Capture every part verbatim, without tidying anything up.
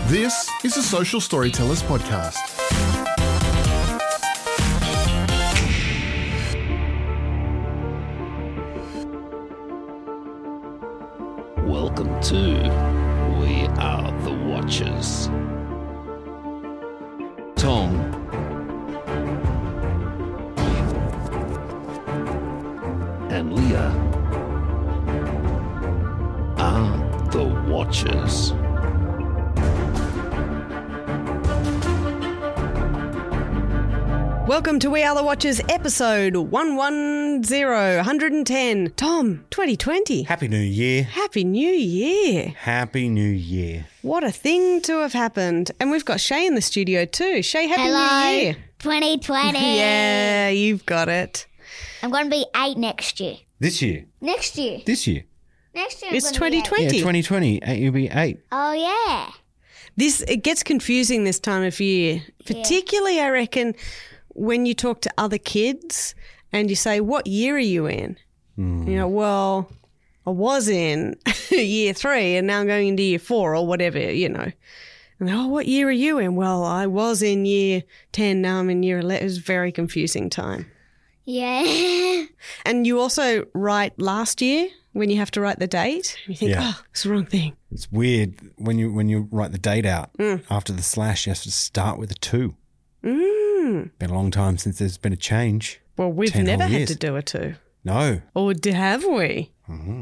This is a Social Storytellers podcast. Welcome to We Are the Watchers. Tom and Leah are the Watchers. Welcome to We Are the Watchers, episode one hundred ten, one hundred ten. Tom, twenty twenty. Happy New Year. Happy New Year. Happy New Year. What a thing to have happened. And we've got Shay in the studio too. Shay, Happy Hello, New Year. twenty twenty. Yeah, you've got it. I'm going to be eight next year. This year. Next year. This year. Next year. I'm It's gonna be twenty eight. twenty. Yeah, twenty twenty. Eight, you'll be eight. Oh, yeah. This it gets confusing this time of year, particularly I reckon when you talk to other kids and you say, "What year are you in?" Mm. You know, well, I was in year three and now I'm going into year four or whatever, you know. And oh, what year are you in? Well, I was in year ten, now I'm in year eleven. It was a very confusing time. Yeah. And you also write last year when you have to write the date. You think, Yeah. oh, it's the wrong thing. It's weird when you when you write the date out Mm. after the slash. You have to start with a two. Mm. Been a long time since there's been a change. Well, we've ten never whole had years. to do it too. No. Or d- have we? Mm-hmm.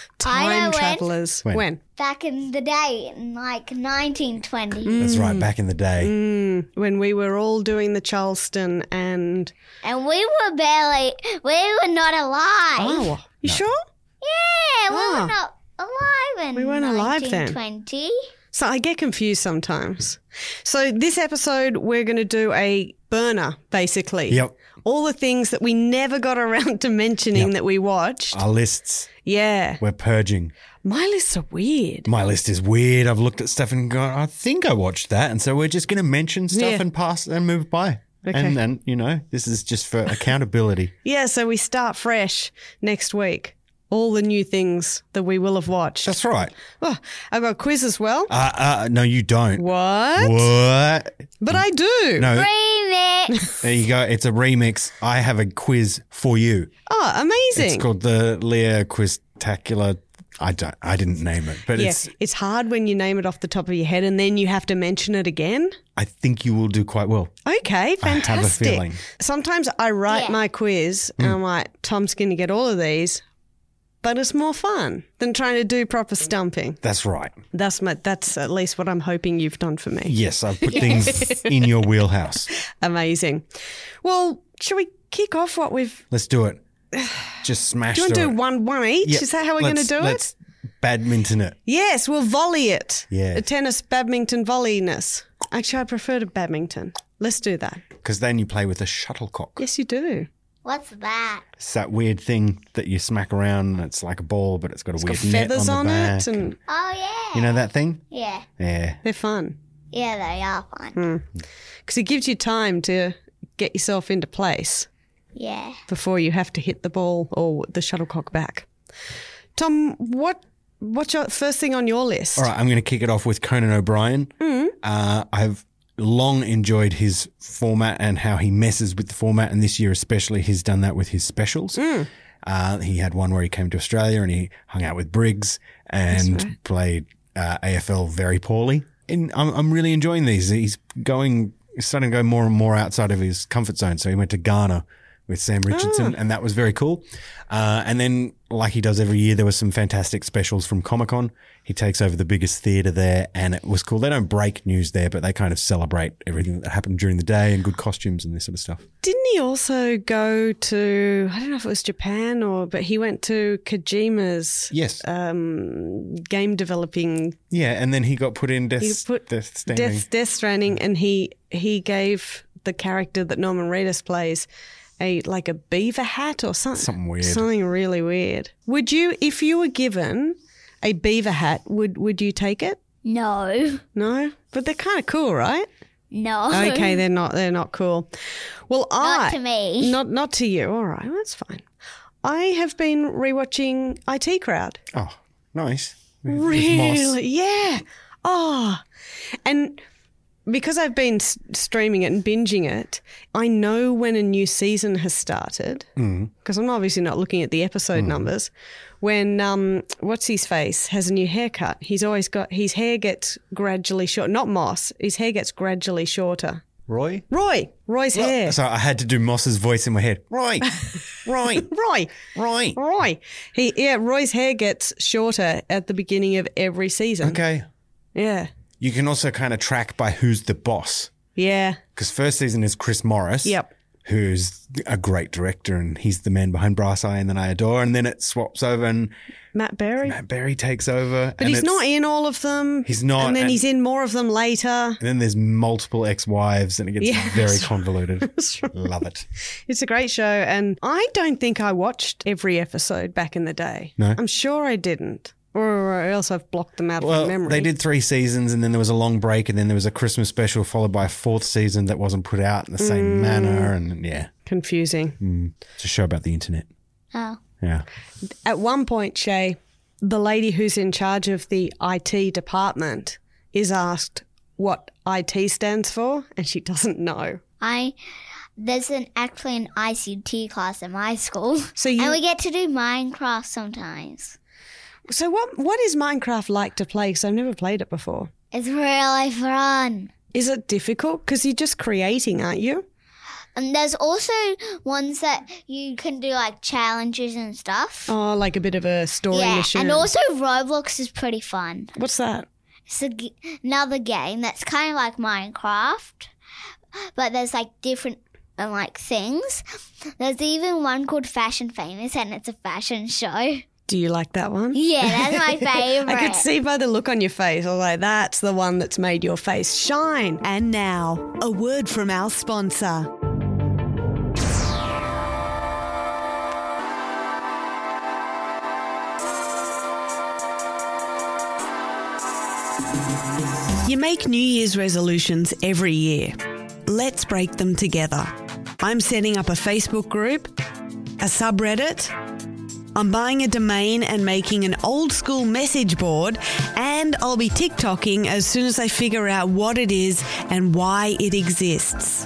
I know Time when. travellers. When? When? Back in the day, in like nineteen twenty. That's right. Back in the day. Mm, when we were all doing the Charleston and... And we were barely, we were not alive. Oh, you sure? Yeah, we Ah. were not alive in We weren't alive then. nineteen twenty. So I get confused sometimes. So this episode, we're going to do a burner, basically. Yep. All the things that we never got around to mentioning Yep. that we watched. Our lists. Yeah. We're purging. My lists are weird. My list is weird. I've looked at stuff and gone, I think I watched that. And so we're just going to mention stuff Yeah. and pass and move by. Okay. And then, you know, this is just for accountability. Yeah, so we start fresh next week. All the new things that we will have watched. That's right. Oh, I've got a quiz as well. Uh, uh, no, you don't. What? What? But I do. No, Remix. there you go. It's a remix. I have a quiz for you. Oh, amazing. It's called the Leah Quiztacular. I don't. I didn't name it, but Yeah, it's. it's hard when you name it off the top of your head and then you have to mention it again. I think you will do quite well. Okay, I have a fantastic. feeling. Sometimes I write Yeah. my quiz and I'm like, Tom's going to get all of these, but it's more fun than trying to do proper stumping. That's right. That's my. That's at least what I'm hoping you've done for me. Yes, I've put things in your wheelhouse. Amazing. Well, shall we kick off what we've... Let's do it. Just smash. Do you want to through do it. one, one each? Yeah, Is that how we're going to let's- do it? Let's badminton it. Yes, we'll volley it. Yeah. A tennis badminton volleyness. Actually, I prefer to badminton. Let's do that. Because then you play with a shuttlecock. Yes, you do. What's that? It's that weird thing that you smack around and it's like a ball, but it's got a It's weird got net feathers on on, the back. it and Oh, yeah. You know that thing? Yeah. Yeah. they're fun Yeah, they are fun. because it gives you time to get yourself into place Yeah. before you have to hit the ball or the shuttlecock back. Tom, what what's your first thing on your list? All right, I'm going to kick it off with Conan O'Brien. Mm. Uh, I've long enjoyed his format and how he messes with the format, and this year especially he's done that with his specials. Mm. Uh, he had one where he came to Australia and he hung out with Briggs and right. played uh, A F L very poorly. And I'm, I'm really enjoying these. He's going, he's starting to go more and more outside of his comfort zone. So he went to Ghana with Sam Richardson, and that was very cool. Uh, and then, like he does every year, there were some fantastic specials from Comic-Con. He takes over the biggest theatre there, and it was cool. They don't break news there, but they kind of celebrate everything that happened during the day and good costumes and this sort of stuff. Didn't he also go to, I don't know if it was Japan or, but he went to Kojima's Yes. um, game developing Yeah, and then he got put in Death, He put Death Standing. Death, Death Stranding, and he he gave the character that Norman Reedus plays a like a beaver hat or something. Something weird. Something really weird. Would you, if you were given a beaver hat, would would you take it? No. No, but they're kind of cool, right? No. Okay, they're not. They're not cool. Well, I Not to me. Not not to you. All right, that's fine. I have been rewatching I T Crowd. Oh, nice. With- with Moss. Really? Yeah. Oh. And because I've been s- streaming it and binging it, I know when a new season has started because I'm obviously not looking at the episode numbers. When um, what's his face has a new haircut, he's always got his hair gets gradually short. Not Moss, his hair gets gradually shorter. Roy? Roy, Roy's hair. So I had to do Moss's voice in my head. Roy, Roy, Roy, Roy. Roy. He yeah, Roy's hair gets shorter at the beginning of every season. Okay. Yeah, You can also kind of track by who's the boss. yeah, Because first season is Chris Morris. Yep. Who's a great director, and he's the man behind Brass Eye and Then I Adore. And then it swaps over and Matt Berry. Matt Berry takes over. But he's not in all of them. He's not, And then and- he's in more of them later. And then there's multiple ex-wives and it gets Yeah, very that's convoluted. That's right. Love it. It's a great show. And I don't think I watched every episode back in the day. No? I'm sure I didn't. Or else I've blocked them out Well, of memory. they did three seasons and then there was a long break and then there was a Christmas special followed by a fourth season that wasn't put out in the same Mm. manner. And yeah, Confusing. it's a show about the internet. Oh. Yeah. At one point, Shay, the lady who's in charge of the I T department is asked what I T stands for, and she doesn't know. I there's an actually an I C T class at my school. So you- and we get to do Minecraft sometimes. So what what is Minecraft like to play? Because I've never played it before. It's really fun. Is it difficult? Because you're just creating, aren't you? And there's also ones that you can do like challenges and stuff. Oh, like a bit of a story yeah, mission. and also Roblox is pretty fun. What's that? It's a g- another game that's kind of like Minecraft, but there's like different uh, like things. There's even one called Fashion Famous, and it's a fashion show. Do you like that one? Yeah, that's my favorite. I could see by the look on your face, I was like, that's the one that's made your face shine. And now, a word from our sponsor. You make New Year's resolutions every year. Let's break them together. I'm setting up a Facebook group, a subreddit. I'm buying a domain and making an old school message board, and I'll be TikToking as soon as I figure out what it is and why it exists.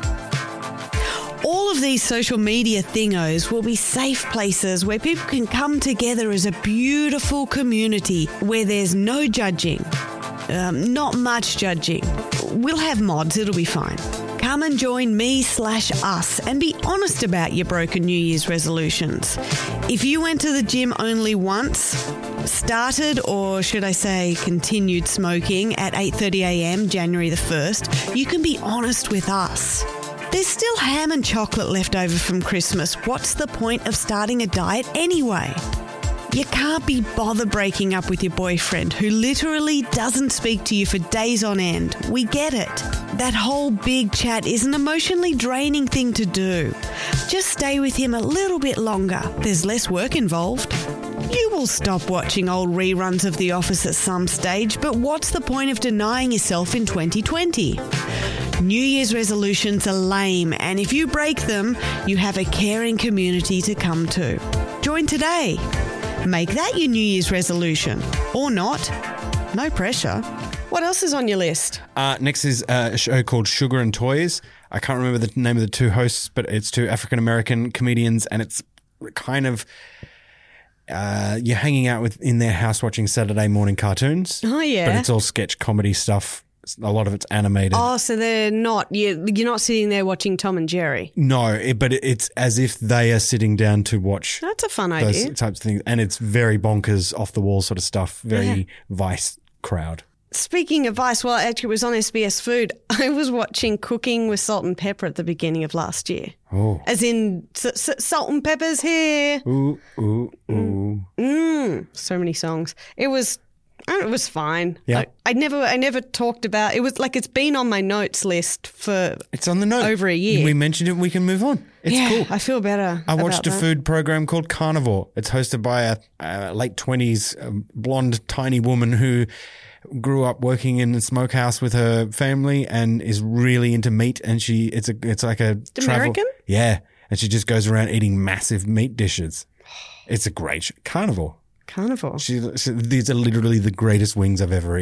All of these social media thingos will be safe places where people can come together as a beautiful community where there's no judging. Um, not much judging. We'll have mods, it'll be fine. Come and join me slash us and be honest about your broken New Year's resolutions. If you went to the gym only once, started, or should I say continued smoking at eight thirty a.m. January the first, you can be honest with us. There's still ham and chocolate left over from Christmas. What's the point of starting a diet anyway? You can't be bothered breaking up with your boyfriend who literally doesn't speak to you for days on end. We get it. That whole big chat is an emotionally draining thing to do. Just stay with him a little bit longer. There's less work involved. You will stop watching old reruns of The Office at some stage, but what's the point of denying yourself in twenty twenty? New Year's resolutions are lame, and if you break them, you have a caring community to come to. Join today. Make that your New Year's resolution. Or not. No pressure. What else is on your list? Uh, next is a show called Sugar and Toys. I can't remember the name of the two hosts, but it's two African-American comedians, and it's kind of uh, you're hanging out with in their house watching Saturday morning cartoons. Oh, yeah. But it's all sketch comedy stuff. A lot of it's animated. Oh, so they're not, you you're not sitting there watching Tom and Jerry. No, it, but it, it's as if they are sitting down to watch That's a fun those idea. types of things. And it's very bonkers, off the wall sort of stuff. Very Yeah. Vice crowd. Speaking of Vice, well, actually, it was on S B S Food. I was watching Cooking with Salt and Pepper at the beginning of last year. Oh. As in, s- s- Salt and Pepper's here. Ooh, ooh, ooh. Mm, so many songs. It was, I don't know, it was fine. Yeah. I, I never, I never talked about. It was like it's been on my notes list for. It's on the note. Over a year. We mentioned it. We can move on. It's yeah, cool. I feel better. I watched a about that. food program called Carnivore. It's hosted by a, a late twenties um, blonde, tiny woman who grew up working in a smokehouse with her family and is really into meat. And she, it's a, it's like a travel- American? Yeah, and she just goes around eating massive meat dishes. It's a great show. Carnivore. Carnivore. She, she, these are literally the greatest wings I've ever eaten.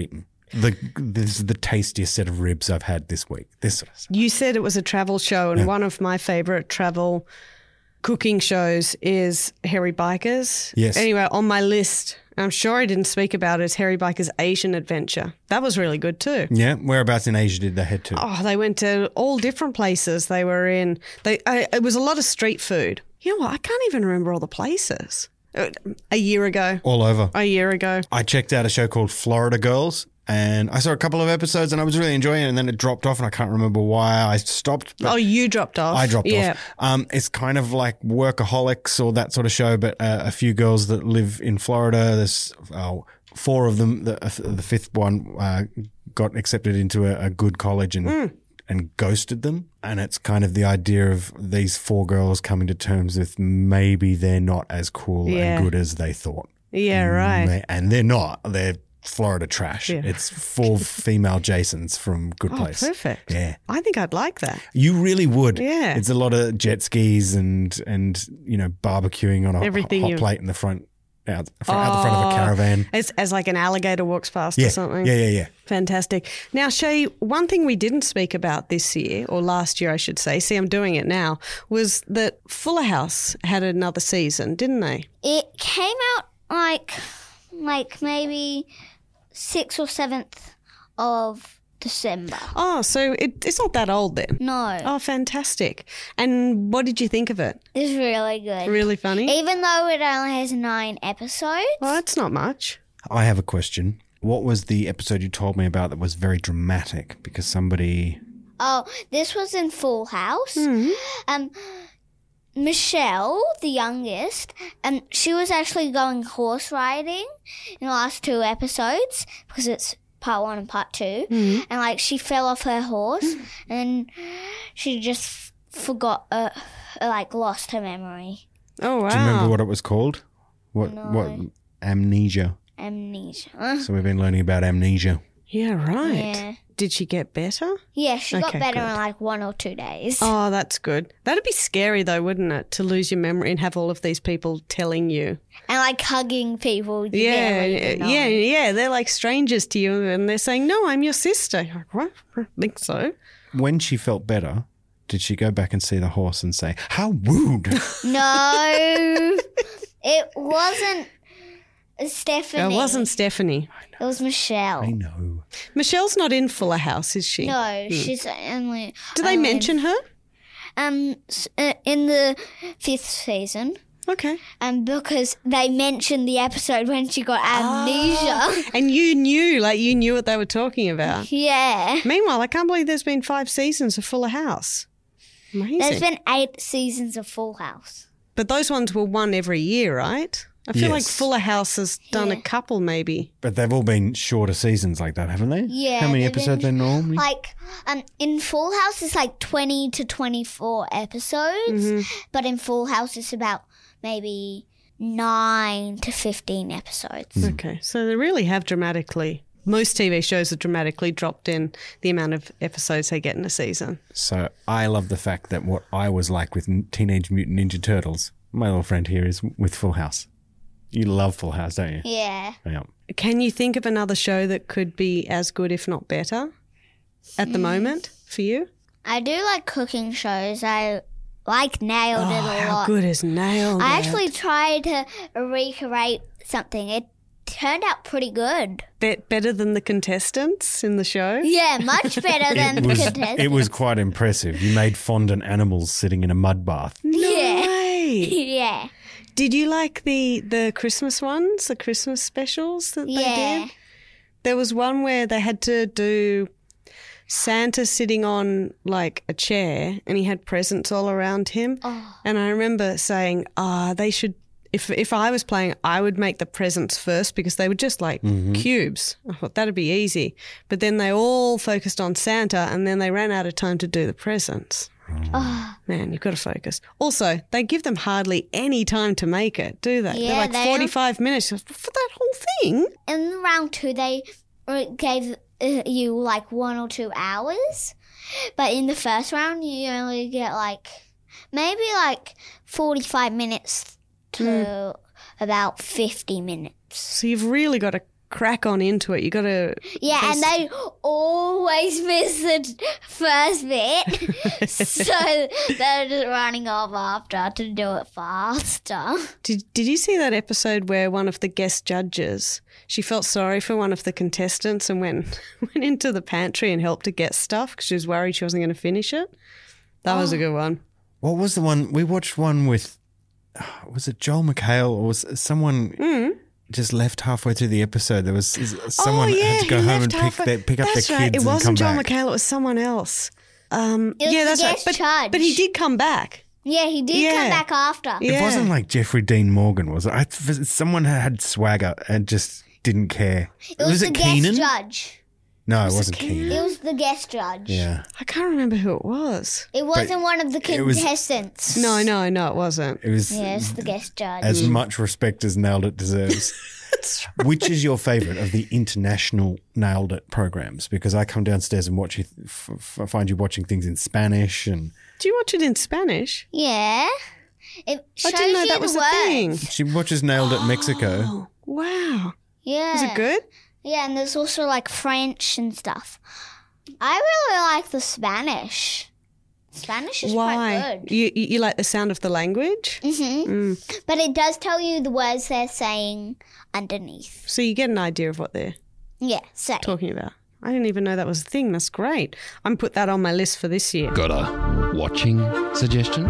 The this is the tastiest set of ribs I've had this week. This sort of stuff. You said it was a travel show, and one of my favourite travel cooking shows is Harry Biker's. Yes. Anyway, on my list, I'm sure I didn't speak about it, is Harry Biker's Asian Adventure. That was really good too. Yeah, whereabouts in Asia did they head to? Oh, they went to all different places. They were in. They. I, it was a lot of street food. You know what? I can't even remember all the places. A year ago. All over. A year ago. I checked out a show called Florida Girls, and I saw a couple of episodes, and I was really enjoying it, and then it dropped off, and I can't remember why I stopped. But Oh, you dropped off. I dropped yeah. off. Um, it's kind of like Workaholics or that sort of show, but uh, a few girls that live in Florida. There's oh, four of them. The, the fifth one uh, got accepted into a, a good college and Mm. and ghosted them. And it's kind of the idea of these four girls coming to terms with maybe they're not as cool Yeah. and good as they thought. Yeah, right. And, they, and they're not. They're Florida trash. Yeah. It's four female Jasons from Good Oh, Place. perfect. Yeah. I think I'd like that. You really would. Yeah. It's a lot of jet skis and, and you know, barbecuing on a Everything hot you- plate in the front, out, front, out the front of a caravan. As, as like an alligator walks past Yeah. or something. Yeah, yeah, yeah. Fantastic. Now, Shay, one thing we didn't speak about this year, or last year, I should say, see, I'm doing it now, was that Fuller House had another season, didn't they? It came out like like maybe sixth or seventh of December. Oh, so it, it's not that old then. No, Oh, fantastic. And what did you think of it? it's really good. Really funny? Even though it only has nine episodes. Well, that's not much. I have a question. What was the episode you told me about that was very dramatic because somebody... Oh, this was in Full House. Um, Michelle, the youngest, um, she was actually going horse riding in the last two episodes because it's part one and part two. And like she fell off her horse and she just f- forgot, uh, like lost her memory. Oh, wow. Do you remember what it was called? What? No. What? Amnesia. Amnesia. So we've been learning about amnesia. Yeah, right. Yeah. Did she get better? Yeah, she Okay, got better good. in like one or two days. Oh, that's good. That'd be scary though, wouldn't it? To lose your memory and have all of these people telling you. And like hugging people. You Yeah, barely even know. yeah, yeah. They're like strangers to you and they're saying, no, I'm your sister. You're like, what? I don't think so. When she felt better, did she go back and see the horse and say, how rude? No, it wasn't Stephanie. It wasn't Stephanie. It was Michelle. I know. Michelle's not in Fuller House, is she? No, she's only. Do they only- mention her? Um, s- uh, in the fifth season, Okay. um, because they mentioned the episode when she got amnesia. And you knew, like you knew what they were talking about. Yeah, Meanwhile, I can't believe there's been five seasons of Fuller House. Amazing. there's been eight seasons of Full House. But those ones were one every year, right? I feel like Yes. Fuller House has done Yeah. a couple maybe. But they've all been shorter seasons like that, haven't they? Yeah, How many they've episodes been- are normally? Like, um, in Full House it's like twenty to twenty-four episodes, but in Full House it's about maybe nine to fifteen episodes. Okay. So they really have dramatically, most T V shows have dramatically dropped in the amount of episodes they get in a season. So I love the fact that what I was like with N- Teenage Mutant Ninja Turtles, my little friend here is with Full House. You love Full House, don't you? Yeah. Yeah. Can you think of another show that could be as good, if not better, at the moment for you? I do like cooking shows. I like Nailed It a Oh, how lot. good is Nailed I It? actually tried to recreate something. It turned out pretty good. Bet better than the contestants in the show? Yeah, much better than It the was, contestants. it was quite impressive. You made fondant animals sitting in a mud bath. Yeah. Way. Yeah. Did you like the the Christmas ones, the Christmas specials that they Yeah. did? There was one where they had to do Santa sitting on like a chair and he had presents all around him. Oh. And I remember saying, ah, they should, if if I was playing, I would make the presents first because they were just like cubes. I thought that'd be easy. But then they all focused on Santa and then they ran out of time to do the presents. Oh. Man, you've got to focus. Also, they give them hardly any time to make it, do they? They're Yeah, like they forty-five minutes for that whole thing. In round two, they uh, gave uh, you like one or two hours. But in the first round, you only get like maybe like forty-five minutes to about fifty minutes. So you've really got to crack on into it. You got to. Yeah, and they always miss the first bit. So they're just running off after to do it faster. Did Did you see that episode where one of the guest judges, she felt sorry for one of the contestants and went went into the pantry and helped to get stuff because she was worried she wasn't going to finish it? That was a good one. What was the one? We watched one with, was it Joel McHale or was someone Mm. just left halfway through the episode? There was someone oh, yeah, had to go he home and left pick, halfway- their, pick up their That's kids right. It and wasn't come John back. McHale. It was someone else. Um, It was yeah, the that's right. guest But, judge. but he did come back. Yeah, he did Yeah. come back after. Yeah. It wasn't like Jeffrey Dean Morgan, was it? I, someone had swagger and just didn't care. It was, the it guest Keenan? judge. No, Was it it wasn't Keenan? Keenan. It was the guest judge. Yeah. I can't remember who it was. It wasn't one of the it was- contestants. No, no, no, it wasn't. It was Yeah, it's the guest judge. as much respect as Nailed It deserves. Which is your favourite of the international Nailed It programs? Because I come downstairs and watch you, f- f- find you watching things in Spanish and Do you watch it in Spanish? Yeah. It shows I didn't know you that the was words. a thing. she watches Nailed It Mexico. Oh, wow. Yeah. Was it good? Yeah, and there's also like French and stuff. I really like the Spanish. Spanish is Why? quite good. You, you you like the sound of the language? hmm But it does tell you the words they're saying underneath. So you get an idea of what they're Yeah, say. talking about. I didn't even know that was a thing. That's great. I'm put that on my list for this year. Got a watching suggestion?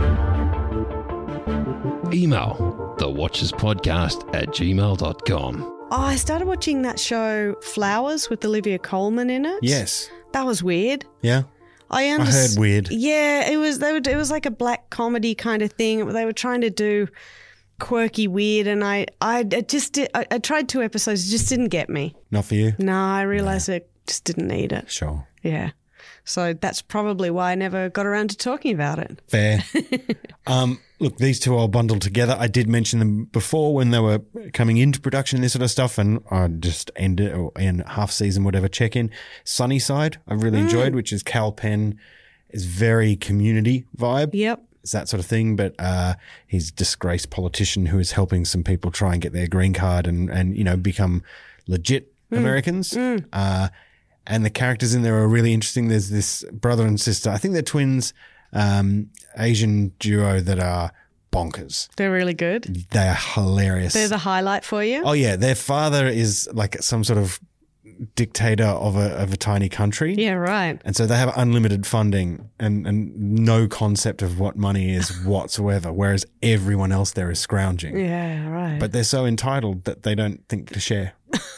Email the watchers podcast at gmail dot com. Oh, I started watching that show Flowers with Olivia Colman in it. Yes. That was weird. Yeah. I, I underst- heard weird. Yeah, it was. They would. It was like a black comedy kind of thing. They were trying to do quirky, weird, and I, I, I just, did, I, I tried two episodes. It just didn't get me. Not for you? No, I realised I just didn't need it. Sure. Yeah, so that's probably why I never got around to talking about it. Fair. um, look, these two are bundled together. I did mention them before when they were coming into production and this sort of stuff, and I just ended or in half season, whatever, check in. Sunnyside, I really enjoyed, which is Cal Penn, is very community vibe. Yep. It's that sort of thing, but uh, he's a disgraced politician who is helping some people try and get their green card and, and you know, become legit Americans. Uh, and the characters in there are really interesting. There's this brother and sister. I think they're twins, um, Asian duo that are bonkers. They're really good. They are hilarious. They're the highlight for you. oh yeah, their father is like some sort of dictator of a of a tiny country. Yeah, right. And so they have unlimited funding and, and no concept of what money is whatsoever, whereas everyone else there is scrounging. Yeah, right. But they're so entitled that they don't think to share.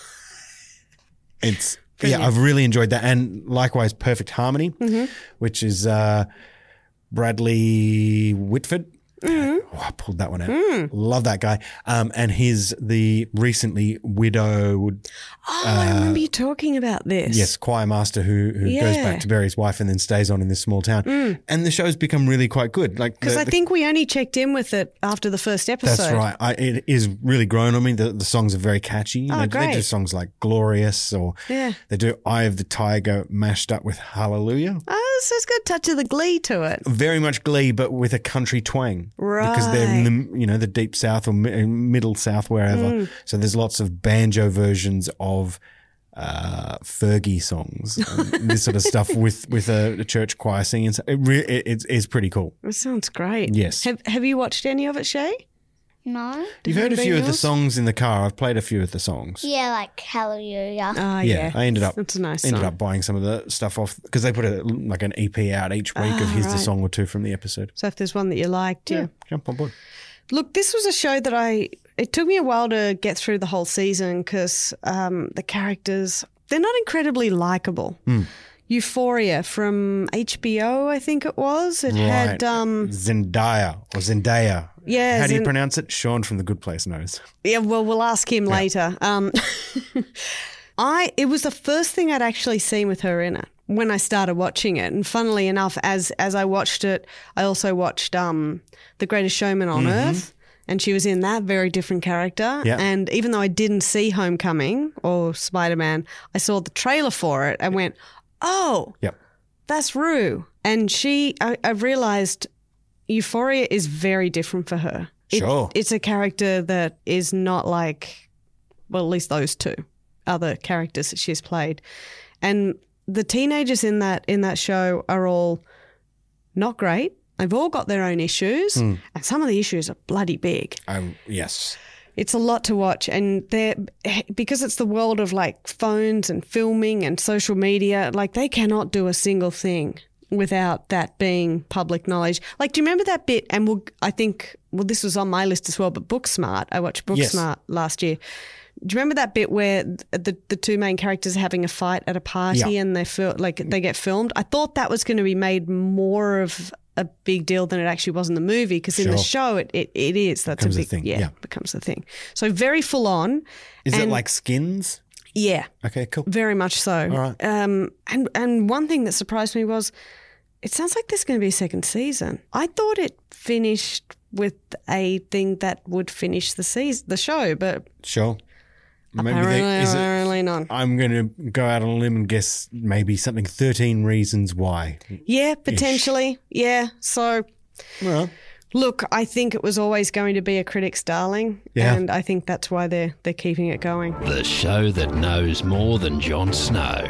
It's Brilliant. yeah, I've really enjoyed that, and likewise, Perfect Harmony, Mm-hmm. which is uh, Bradley Whitford. Mm-hmm. Oh, I pulled that one out. Mm. Love that guy. Um, and he's the recently widowed, oh, I remember you talking about this. yes, choir master who who goes Yeah. Mm. back to bury his wife and then stays on in this small town. And the show's become really quite good. Like Because the- I the- think we only checked in with it after the first episode. That's right. I, it is really grown on me. The, the songs are very catchy. You Oh, know, They do great. songs like Glorious, or Yeah. they do Eye of the Tiger mashed up with Hallelujah. Oh, so it's got a touch of the Glee to it. Very much Glee, but with a country twang. Because they're in the, you know, the deep south or mi- middle south, wherever. Mm. So there's lots of banjo versions of uh, Fergie songs, and this sort of stuff with, with a, a church choir singing. So it re- it, it's, it's pretty cool. It sounds great. Yes. Have Have you watched any of it, Shay? No? You've heard a Have few been of the yours? songs in the car. I've played a few of the songs. Yeah, like Hallelujah. Ah, Yeah, yeah. I ended up That's a nice ended song. up buying some of the stuff off because they put a like an E P out each week of Ah, here's the right. song or two from the episode. So if there's one that you liked, yeah. Jump on board. Look, this was a show that I. It took me a while to get through the whole season because um, the characters they're not incredibly likable. Hmm. Euphoria from H B O, I think it was. It had Right. um, Zendaya or Zendaya. Yeah, How do you Zen- pronounce it? Sean from The Good Place knows. yeah. Well, we'll ask him later. Um, I it was the first thing I'd actually seen with her in it when I started watching it, and funnily enough, as as I watched it, I also watched um, The Greatest Showman on Earth. And she was in that very different character. Yeah. And even though I didn't see Homecoming or Spider-Man, I saw the trailer for it and went, oh, Yep. that's Rue. And she, I, I realized Euphoria is very different for her. It- Sure. It's a character that is not like, well, at least those two. other characters that she's played. And the teenagers in that in that show are all not great. They've all got their own issues, Hmm. and some of the issues are bloody big. Um, yes. It's a lot to watch, and they're because it's the world of like phones and filming and social media. Like they cannot do a single thing without that being public knowledge. Like, do you remember that bit? And we'll, I think, well, this was on my list as well. But Booksmart, I watched Booksmart Yes. last year. Do you remember that bit where the the two main characters are having a fight at a party Yeah. and they feel like they get filmed? I thought that was going to be made more of a big deal than it actually was in the movie, because in the Sure. show it, it, it is. That's Becomes a a big thing, Yeah, yeah. becomes a thing. So very full on. Is it And- like Skins? Yeah, Okay, cool. very much so. All right. Um, and and one thing that surprised me was it sounds like there's going to be a second season. I thought it finished with a thing that would finish the season, the show, but Sure. Maybe apparently, they, is it, apparently not. I'm going to go out on a limb and guess maybe something thirteen Reasons Why. Yeah, potentially. Yeah. So Well, look, I think it was always going to be a critic's darling, Yeah. and I think that's why they're they're keeping it going. The show that knows more than Jon Snow.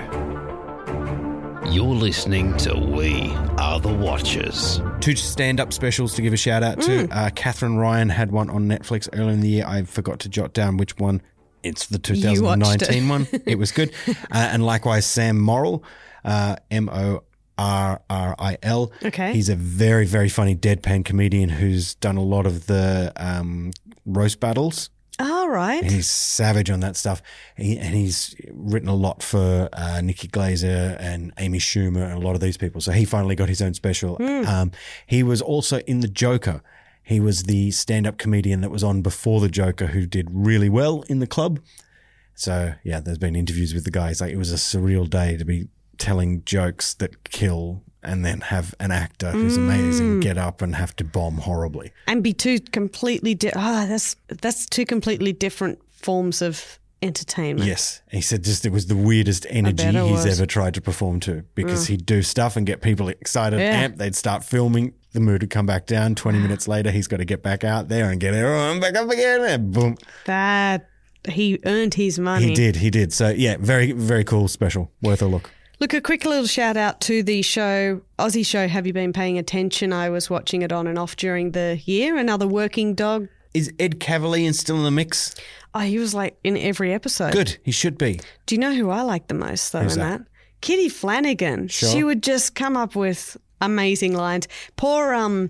You're listening to We Are the Watchers. two stand-up specials to give a shout-out to. Uh, Catherine Ryan had one on Netflix earlier in the year. I forgot to jot down which one. It's the two thousand nineteen one. It was good. Uh, and likewise, Sam Morrill, uh, M O R R I L. Okay. He's a very, very funny deadpan comedian who's done a lot of the um, roast battles. All right. And he's savage on that stuff. He, and he's written a lot for uh, Nikki Glaser and Amy Schumer and a lot of these people. So he finally got his own special. Um, he was also in The Joker. He was the stand-up comedian that was on before The Joker who did really well in the club. So, yeah, there's been interviews with the guy. He's like, it was a surreal day to be telling jokes that kill and then have an actor who's amazing get up and have to bomb horribly. And be two completely di- ah, that's that's two completely different forms of entertainment. Yes. He said just it was the weirdest energy bet it he's was. ever tried to perform to because he'd do stuff and get people excited, Yeah. amped. They'd start filming. The mood would come back down. twenty minutes later, he's got to get back out there and get everyone back up again. And boom. That he earned his money. He did. He did. So, yeah, very, very cool special. Worth a look. Look, a quick little shout out to the show, Aussie show, Have You Been Paying Attention? I was watching it on and off during the year. Another working dog. Is Ed Cavalier still in the mix? Oh, he was like in every episode. Good. He should be. Do you know who I like the most though Who's in that? that? Kitty Flanagan. Sure. She would just come up with amazing lines. Poor um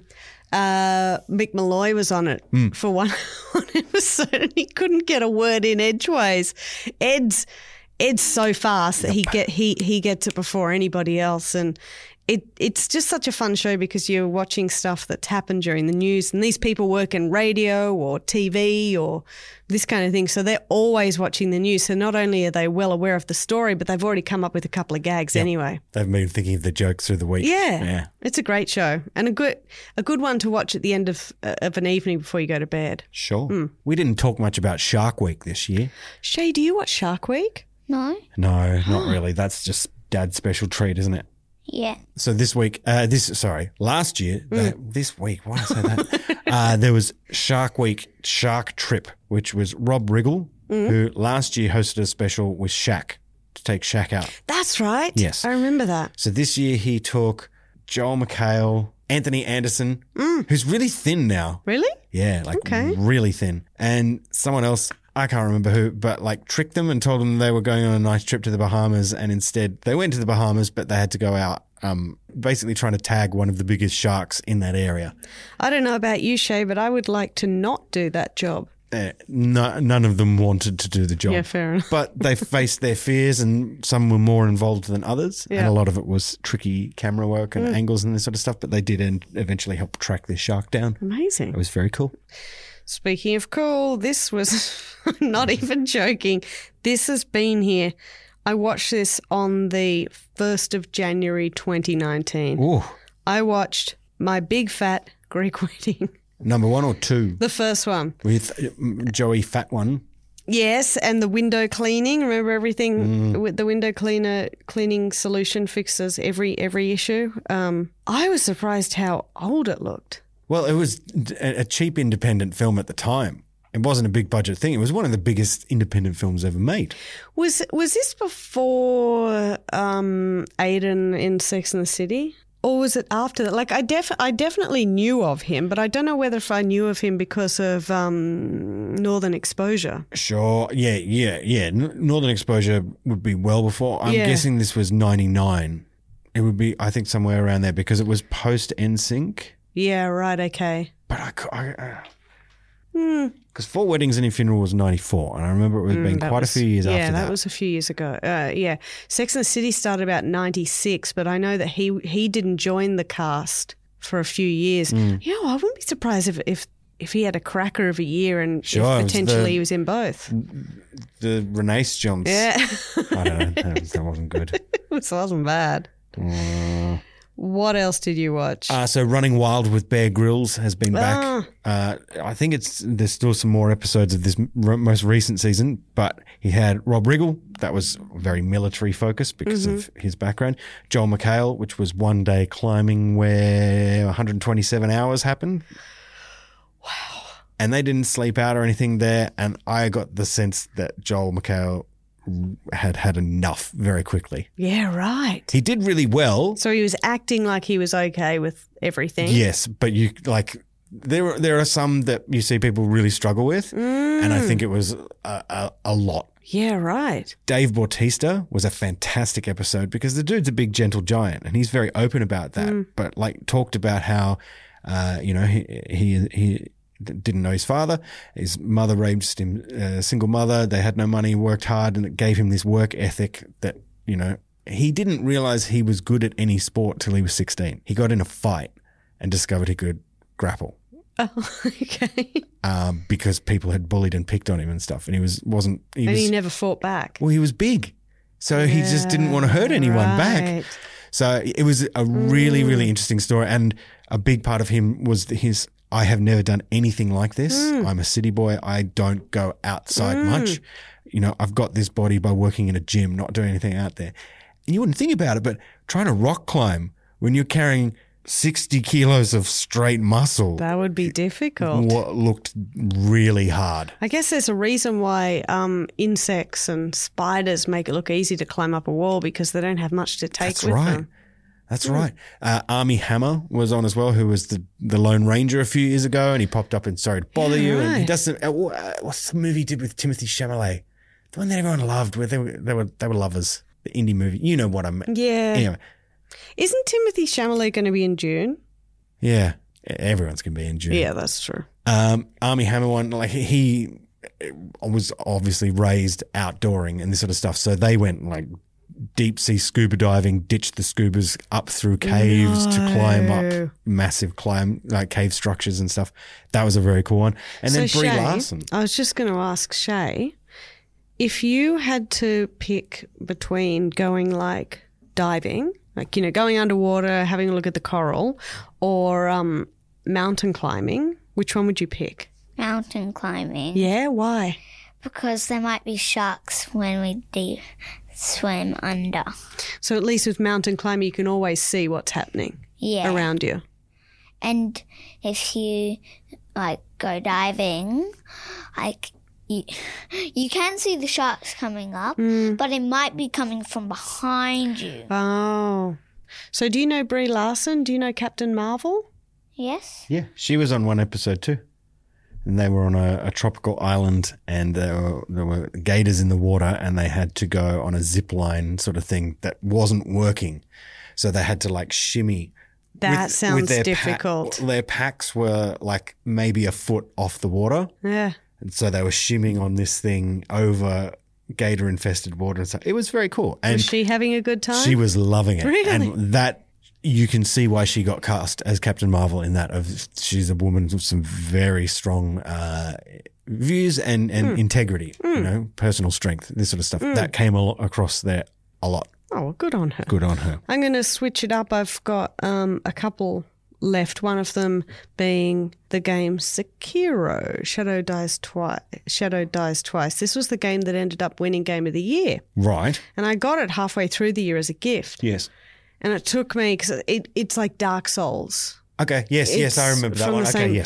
uh Mick Malloy was on it Hmm. for one, one episode and he couldn't get a word in edgeways. Ed's Ed's so fast that he get he he gets it before anybody else, and it it's just such a fun show because you're watching stuff that's happened during the news, and these people work in radio or T V or this kind of thing, so they're always watching the news. So not only are they well aware of the story, but they've already come up with a couple of gags anyway. They've been thinking of the jokes through the week. Yeah, Yeah. it's a great show and a good a good one to watch at the end of uh, of an evening before you go to bed. Sure. Hmm. We didn't talk much about Shark Week this year. Shay, do you watch Shark Week? No? No, not really. That's just Dad's special treat, isn't it? Yeah. So this week, uh, this sorry, last year, uh, this week, why did I say that? uh, there was Shark Week Shark Trip, which was Rob Riggle, who last year hosted a special with Shaq to take Shaq out. That's right. Yes. I remember that. So this year he took Joel McHale, Anthony Anderson, who's really thin now. Really? Yeah, like Okay. really thin. And someone else, I can't remember who, but like tricked them and told them they were going on a nice trip to the Bahamas, and instead they went to the Bahamas, but they had to go out um, basically trying to tag one of the biggest sharks in that area. I don't know about you, Shay, but I would like to not do that job. Uh, no, none of them wanted to do the job. Yeah, fair enough. But they faced their fears, and some were more involved than others. And Yeah. a lot of it was tricky camera work and angles and this sort of stuff, but they did end, eventually help track this shark down. Amazing. It was very cool. Speaking of cool, this was I'm not even joking. This has been here. I watched this on the first of January twenty nineteen. Ooh. I watched My Big Fat Greek Wedding, Number one or two the first one. with uh, Joey Fat One. Yes, and the window cleaning. Remember everything with the window cleaner cleaning solution fixes every every issue. Um, I was surprised how old it looked. Well, it was a a cheap independent film at the time. it wasn't a big budget thing. It was one of the biggest independent films ever made. Was was this before um, Aiden in Sex and the City? Or was it after that? Like I def I definitely knew of him, but I don't know whether if I knew of him because of um, Northern Exposure. Sure. Yeah, yeah, yeah. N- Northern Exposure would be well before. I'm Yeah. guessing this was ninety-nine. It would be, I think, somewhere around there because it was post N Sync. Yeah, right, okay. But I, cou- I, uh, Hmm. because Four Weddings and a Funeral was ninety-four, and I remember it was being Mm, that quite was- a few years yeah, after that. that was a few years ago. Uh, yeah, Sex and the City started about ninety-six, but I know that he he didn't join the cast for a few years. Mm. You know, I wouldn't be surprised if if, if he had a cracker of a year and Sure, if it was potentially the- he was in both. the Renaissance. Yeah, I don't know. That, that wasn't good. it wasn't bad. Uh, What else did you watch? uh, so Running Wild with Bear Grylls has been back. Ah. Uh, I think it's there's still some more episodes of this m- most recent season, but he had Rob Riggle. That was very military focused because of his background. Joel McHale, which was one day climbing where one hundred twenty-seven hours happened. Wow. And they didn't sleep out or anything there. And I got the sense that Joel McHale had had enough very quickly. yeah, right. He did really well. So he was acting like he was okay with everything. Yes, but you like there. are- There are some that you see people really struggle with, and I think it was a, a, a lot. Yeah, right. Dave Bautista was a fantastic episode because the dude's a big gentle giant, and he's very open about that. But like talked about how, uh, you know, he he he didn't know his father. His mother raised him, a uh, single mother. They had no money, worked hard, and it gave him this work ethic that, you know, he didn't realize he was good at any sport till he was sixteen. He got in a fight and discovered he could grapple Oh, okay. um, because people had bullied and picked on him and stuff. And he was, wasn't, he And was, he never fought back. well, he was big. So he just didn't want to hurt anyone back. Right. So it was a really, really interesting story. And a big part of him was his, I have never done anything like this. I'm a city boy. I don't go outside much. You know, I've got this body by working in a gym, not doing anything out there. And you wouldn't think about it, but trying to rock climb when you're carrying sixty kilos of straight muscle That would be difficult. what looked really hard. I guess there's a reason why um, insects and spiders make it look easy to climb up a wall because they don't have much to take That's with right. them. That's right. Uh, Army Hammer was on as well, who was the, the Lone Ranger a few years ago, and he popped up in Sorry to Bother Yeah, You. And he right. does some, uh, wh- uh, what's the movie he did with Timothy Chalamet? The one that everyone loved, where they were they were they were lovers. The indie movie. You know what I mean? Yeah. Anyway, Isn't Timothy Chalamet going to be in June? yeah, everyone's gonna be in June. Yeah, that's true. Um, Army Hammer one, like he was obviously raised outdooring and this sort of stuff. So they went like deep sea scuba diving, ditched the scubas up through caves to climb No. up massive climb like cave structures and stuff. That was a very cool one. And then so Brie Shay, Larson. I was just going to ask Shay, if you had to pick between going like diving, like, you know, going underwater, having a look at the coral, or um, mountain climbing, which one would you pick? Mountain climbing. Yeah, why? Because there might be sharks when we deep swim under. So at least with mountain climbing, you can always see what's happening Yeah. around you. And if you like go diving, like you, you can see the sharks coming up, but it might be coming from behind you. Oh. So do you know Brie Larson? Do you know Captain Marvel? Yes? Yeah, she was on one episode too. And they were on a, a tropical island, and there were, there were gators in the water, and they had to go on a zip line sort of thing that wasn't working. So they had to like shimmy. That sounds their difficult. Pa- their packs were like maybe a foot off the water. Yeah. And so they were shimming on this thing over gator infested water and stuff. It was very cool. And Was she having a good time? she was loving it. Really? And that, you can see why she got cast as Captain Marvel in that. Of she's a woman with some very strong uh, views and, and Hmm. integrity, you know, personal strength, this sort of stuff. That came a- across there a lot. Oh, well, good on her. Good on her. I'm going to switch it up. I've got um, a couple left. One of them being the game Sekiro, Shadow Dies Twice. Shadow Dies Twice. This was the game that ended up winning Game of the Year, Right. and I got it halfway through the year as a gift. Yes. And it took me because it, it's like Dark Souls. Okay. Yes. yes. I It's remember that from one. the Okay. same- Yes.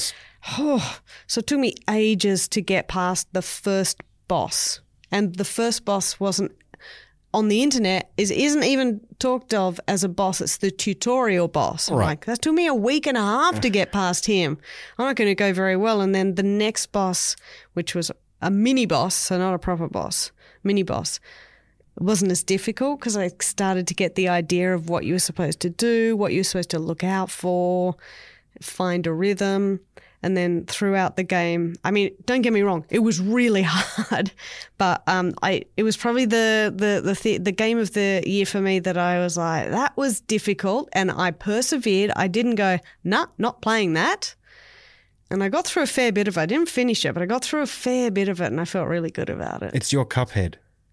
Oh, so it took me ages to get past the first boss. And the first boss wasn't on the internet, is, isn't even talked of as a boss. It's the tutorial boss. I'm Right. like, that took me a week and a half to get past him. I'm not going to go very well. And then the next boss, which was a mini boss, so not a proper boss, mini boss, it wasn't as difficult because I started to get the idea of what you were supposed to do, what you were supposed to look out for, find a rhythm. And then throughout the game, I mean, don't get me wrong, it was really hard, but um, I it was probably the the the th- the game of the year for me that I was like, that was difficult, and I persevered. I didn't go, nah, not playing that. And I got through a fair bit of it. I didn't finish it, but I got through a fair bit of it, and I felt really good about it. It's your Cuphead.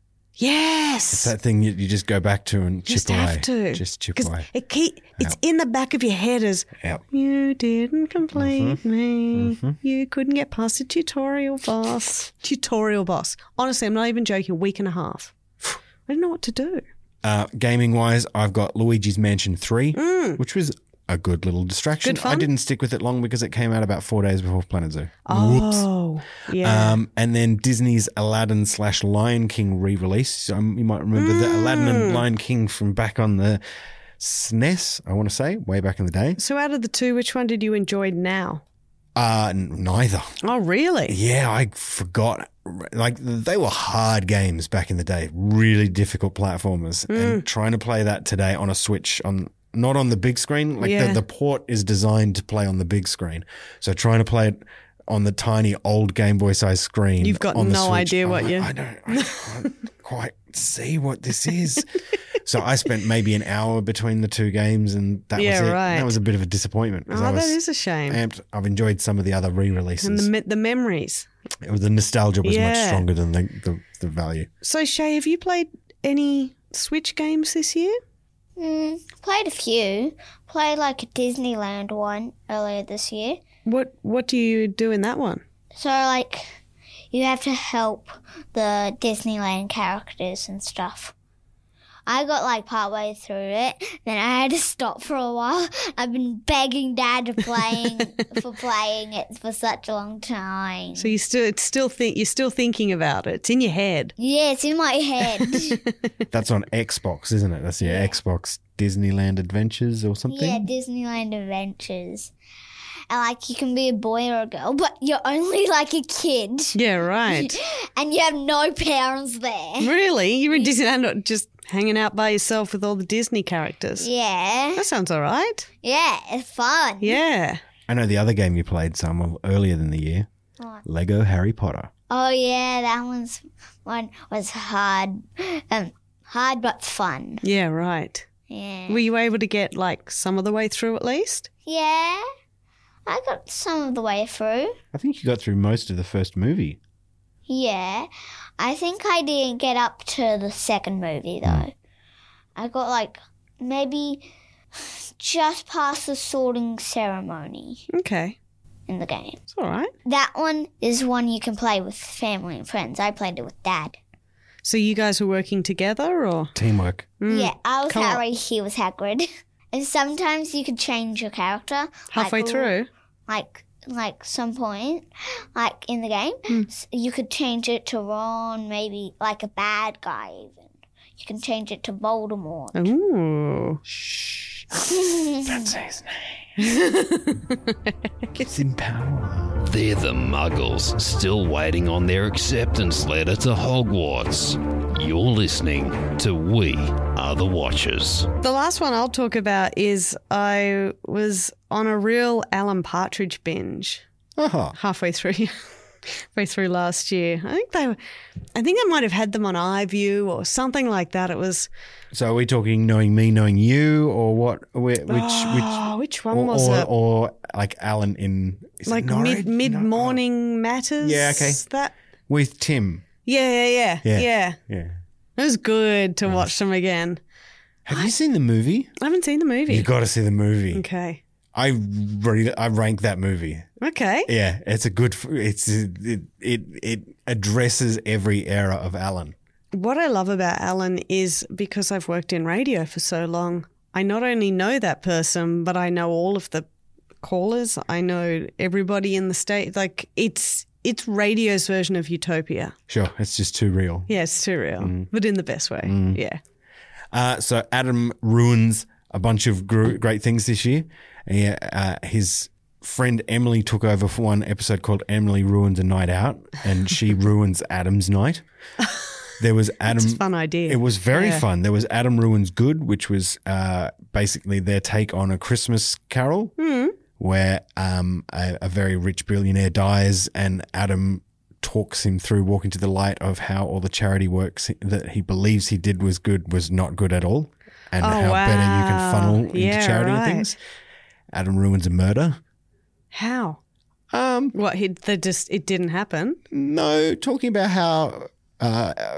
Yes. It's that thing you, you just go back to and chip Just away. have to. Just chip 'Cause away. It keep, it's Yep. in the back of your head as, Yep. you didn't complete Mm-hmm. me. You couldn't get past the tutorial boss. Tutorial boss. Honestly, I'm not even joking. A week and a half. I didn't know what to do. Uh, gaming wise, I've got Luigi's Mansion three, which was a good little distraction. Mm. Good fun? I didn't stick with it long because it came out about four days before Planet Zoo. Oh, yeah. Um, and then Disney's Aladdin slash Lion King re-release. So, um, you might remember the Aladdin Mm. and Lion King from back on the S N E S, I want to say, way back in the day. So out of the two, which one did you enjoy now? Uh, n- neither. Oh, really? Yeah, I forgot. Like, they were hard games back in the day, really difficult platformers. Mm. And trying to play that today on a Switch, on not on the big screen, like Yeah. the, the port is designed to play on the big screen. So trying to play it on the tiny old Game Boy size screen. You've got on the no Switch, idea I'm what like, you- I don't, I can't quite see what this is. So I spent maybe an hour between the two games, and that Yeah, was it. right. That was a bit of a disappointment. 'cause Oh, I was that is a shame. amped. I've enjoyed some of the other re-releases. And the me- the memories. It was, the nostalgia was much Yeah. stronger than the, the, the value. So, Shay, have you played any Switch games this year? Mm, played a few. Played like a Disneyland one earlier this year. What What do you do in that one? So, like, you have to help the Disneyland characters and stuff. I got, like, partway through it, then I had to stop for a while. I've been begging Dad to playing for playing it for such a long time. So you still it's still think you're still thinking about it. It's in your head. Yeah, it's in my head. That's on Xbox, isn't it? That's your Yeah. Xbox Disneyland Adventures or something? Yeah, Disneyland Adventures. And, like, you can be a boy or a girl, but you're only, like, a kid. Yeah, right. And you have no parents there. Really? You're in Disneyland just hanging out by yourself with all the Disney characters. Yeah. That sounds all right. Yeah, it's fun. Yeah. I know the other game you played some of earlier than the year. What? Lego Harry Potter. Oh, yeah, that one's one was hard. Um, hard but fun. Yeah, right. Yeah. Were you able to get like some of the way through at least? Yeah. I got some of the way through. I think you got through most of the first movie. Yeah. I think I didn't get up to the second movie, though. I got, like, maybe just past the sorting ceremony Okay. in the game. It's all right. That one is one you can play with family and friends. I played it with Dad. So you guys were working together or? Teamwork. Yeah, I was co-op. Harry, he was Hagrid. And sometimes you could change your character. Halfway like, through? Like, like some point, like in the game, Hmm. s- you could change it to Ron, maybe like a bad guy even. You can change it to Voldemort. Ooh. Shh. Don't say his name. It's in power. They're the Muggles, still waiting on their acceptance letter to Hogwarts. You're listening to We Are the Watchers. The last one I'll talk about is I was on a real Alan Partridge binge Uh-huh. halfway through halfway through last year. I think they were I think I might have had them on iView or something like that. It was So are we talking knowing me, knowing you, or what? Which, which, oh, which one or, was or, it? or like Alan in is it Like Norwich? mid mid morning matters. Yeah, okay. That with Tim. yeah, yeah, yeah, Yeah. yeah. Yeah. It was good to watch them again. Have you seen the movie? I haven't seen the movie. You got to see the movie. Okay. I re- I rank that movie. Okay. Yeah, it's a good. f- It's it it it addresses every era of Alan. What I love about Alan is because I've worked in radio for so long, I not only know that person, but I know all of the callers. I know everybody in the state. Like it's it's radio's version of Utopia. Sure, it's just too real. Yeah, it's too real, Mm. but in the best way. Yeah. Uh, so Adam ruins a bunch of gr- great things this year. He, uh, his friend Emily took over for one episode called Emily Ruins a Night Out, and she ruins Adam's night. There was Adam. It's a fun idea. It was very Yeah. fun. There was Adam Ruins Good, which was uh, basically their take on A Christmas Carol, Hmm. where um, a, a very rich billionaire dies, and Adam talks him through walking to the light of how all the charity works that he believes he did was good was not good at all, and Oh, how better you can wow. funnel into Yeah, charity right. and things. Adam ruins a murder. How? Um, What? He, they just it didn't happen. no, talking about how uh,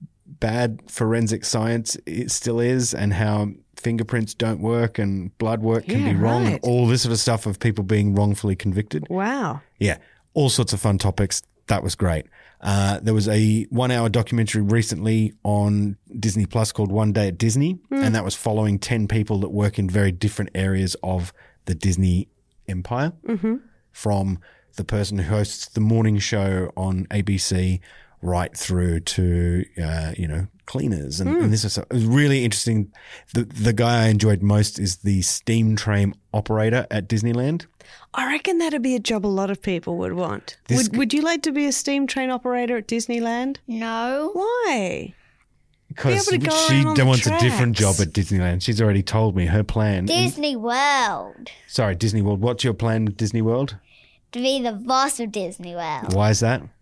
bad forensic science it still is, and how fingerprints don't work and blood work can Yeah, be wrong, right. and all this sort of stuff of people being wrongfully convicted. Wow. Yeah, all sorts of fun topics. That was great. Uh, there was a one-hour documentary recently on Disney Plus called One Day at Disney, and that was following ten people that work in very different areas of the Disney empire, mm-hmm. from the person who hosts the morning show on A B C right through to, uh, you know, cleaners and, and this is, it was really interesting. The, the guy I enjoyed most is the steam train operator at Disneyland. I reckon that'd be a job a lot of people would want. This Would Would you like to be a steam train operator at Disneyland? No. Why? Because Be able to go she around on the wants a different job tracks. at Disneyland. She's already told me her plan. Disney World. Sorry, Disney World. What's your plan with Disney World? To be the boss of Disney World. Why is that?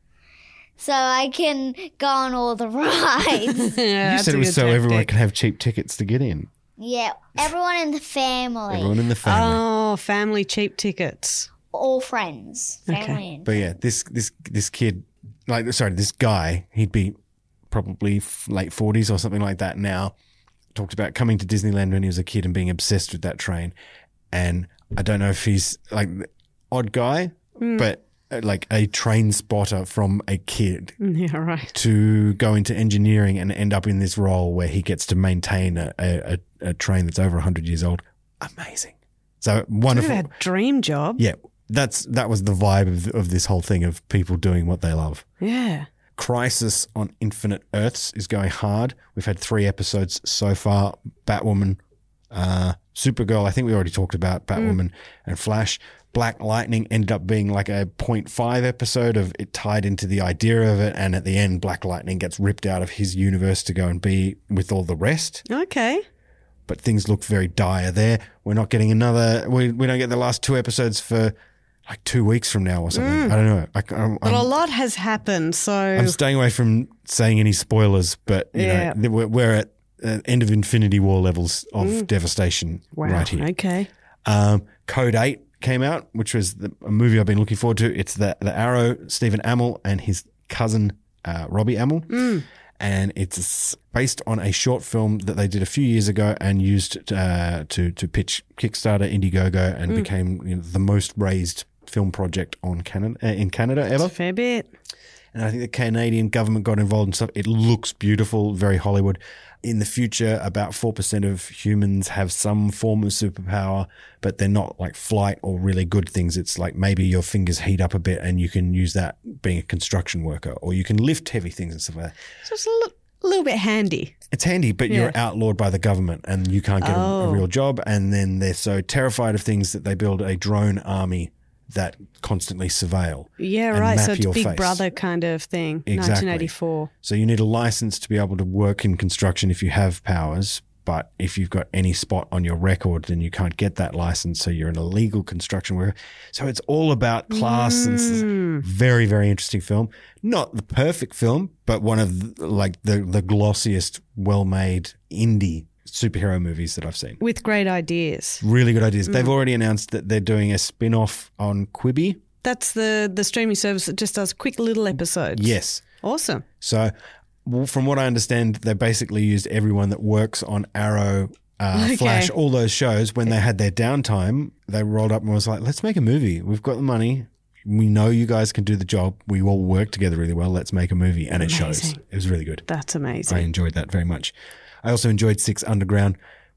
So I can go on all the rides. Yeah, you said it was so everyone can have cheap tickets to get in. Yeah, everyone in the family. Everyone in the family. Oh, family cheap tickets. all friends. Family Okay. and But yeah, this this this kid, like sorry, this guy, he'd be probably f- late forties or something like that now. Talked about coming to Disneyland when he was a kid and being obsessed with that train. And I don't know if he's like odd guy, but uh, like a train spotter from a kid Yeah, right. to go into engineering and end up in this role where he gets to maintain a, a, a, a train that's over one hundred years old. Amazing. So wonderful. What a dream job. Yeah, that's that was the vibe of, of this whole thing of people doing what they love. Yeah. Crisis on Infinite Earths is going hard. We've had three episodes so far. Batwoman, uh, Supergirl, I think we already talked about Batwoman and Flash. Black Lightning ended up being like a point five episode of it tied into the idea of it. And at the end, Black Lightning gets ripped out of his universe to go and be with all the rest. Okay. But things look very dire there. We're not getting another, we, we don't get the last two episodes for like two weeks from now or something. I don't know. I, I'm, But a I'm, lot has happened, so I'm staying away from saying any spoilers, but you Yeah. know, we're, we're at uh, end of Infinity War levels of devastation wow. right here. Okay. Um, Code eight came out, which was the, a movie I've been looking forward to. It's the, the Arrow, Stephen Amell and his cousin, uh, Robbie Amell. And it's based on a short film that they did a few years ago and used uh, to to pitch Kickstarter, Indiegogo, and became you know, the most raised film project on Canada uh, in Canada ever. Fair bit. And I think the Canadian government got involved and stuff. It looks beautiful, very Hollywood. In the future, about four percent of humans have some form of superpower, but they're not like flight or really good things. It's like maybe your fingers heat up a bit and you can use that being a construction worker, or you can lift heavy things and stuff like that. So it's a li- little bit handy. It's handy, but you're Yeah. outlawed by the government and you can't get a, a Oh. real job. And then they're so terrified of things that they build a drone army that constantly surveil. Yeah, and right. map So it's your Big face. Brother kind of thing. Exactly. nineteen eighty-four. So you need a license to be able to work in construction if you have powers. But if you've got any spot on your record, then you can't get that license. So you're an illegal construction worker. So it's all about class. And it's very, very interesting film. Not the perfect film, but one of the, like the, the glossiest, well-made indie superhero movies that I've seen. With great ideas. Really good ideas. They've already announced that they're doing a spin-off on Quibi. That's the, the streaming service that just does quick little episodes. Yes. Awesome. So w- from what I understand, they basically used everyone that works on Arrow, uh, Okay. Flash, all those shows. When they had their downtime, they rolled up and was like, let's make a movie. We've got the money. We know you guys can do the job. We all work together really well. Let's make a movie. And it shows. Amazing. It was really good. That's I amazing. enjoyed that very much. I also enjoyed Six Underground,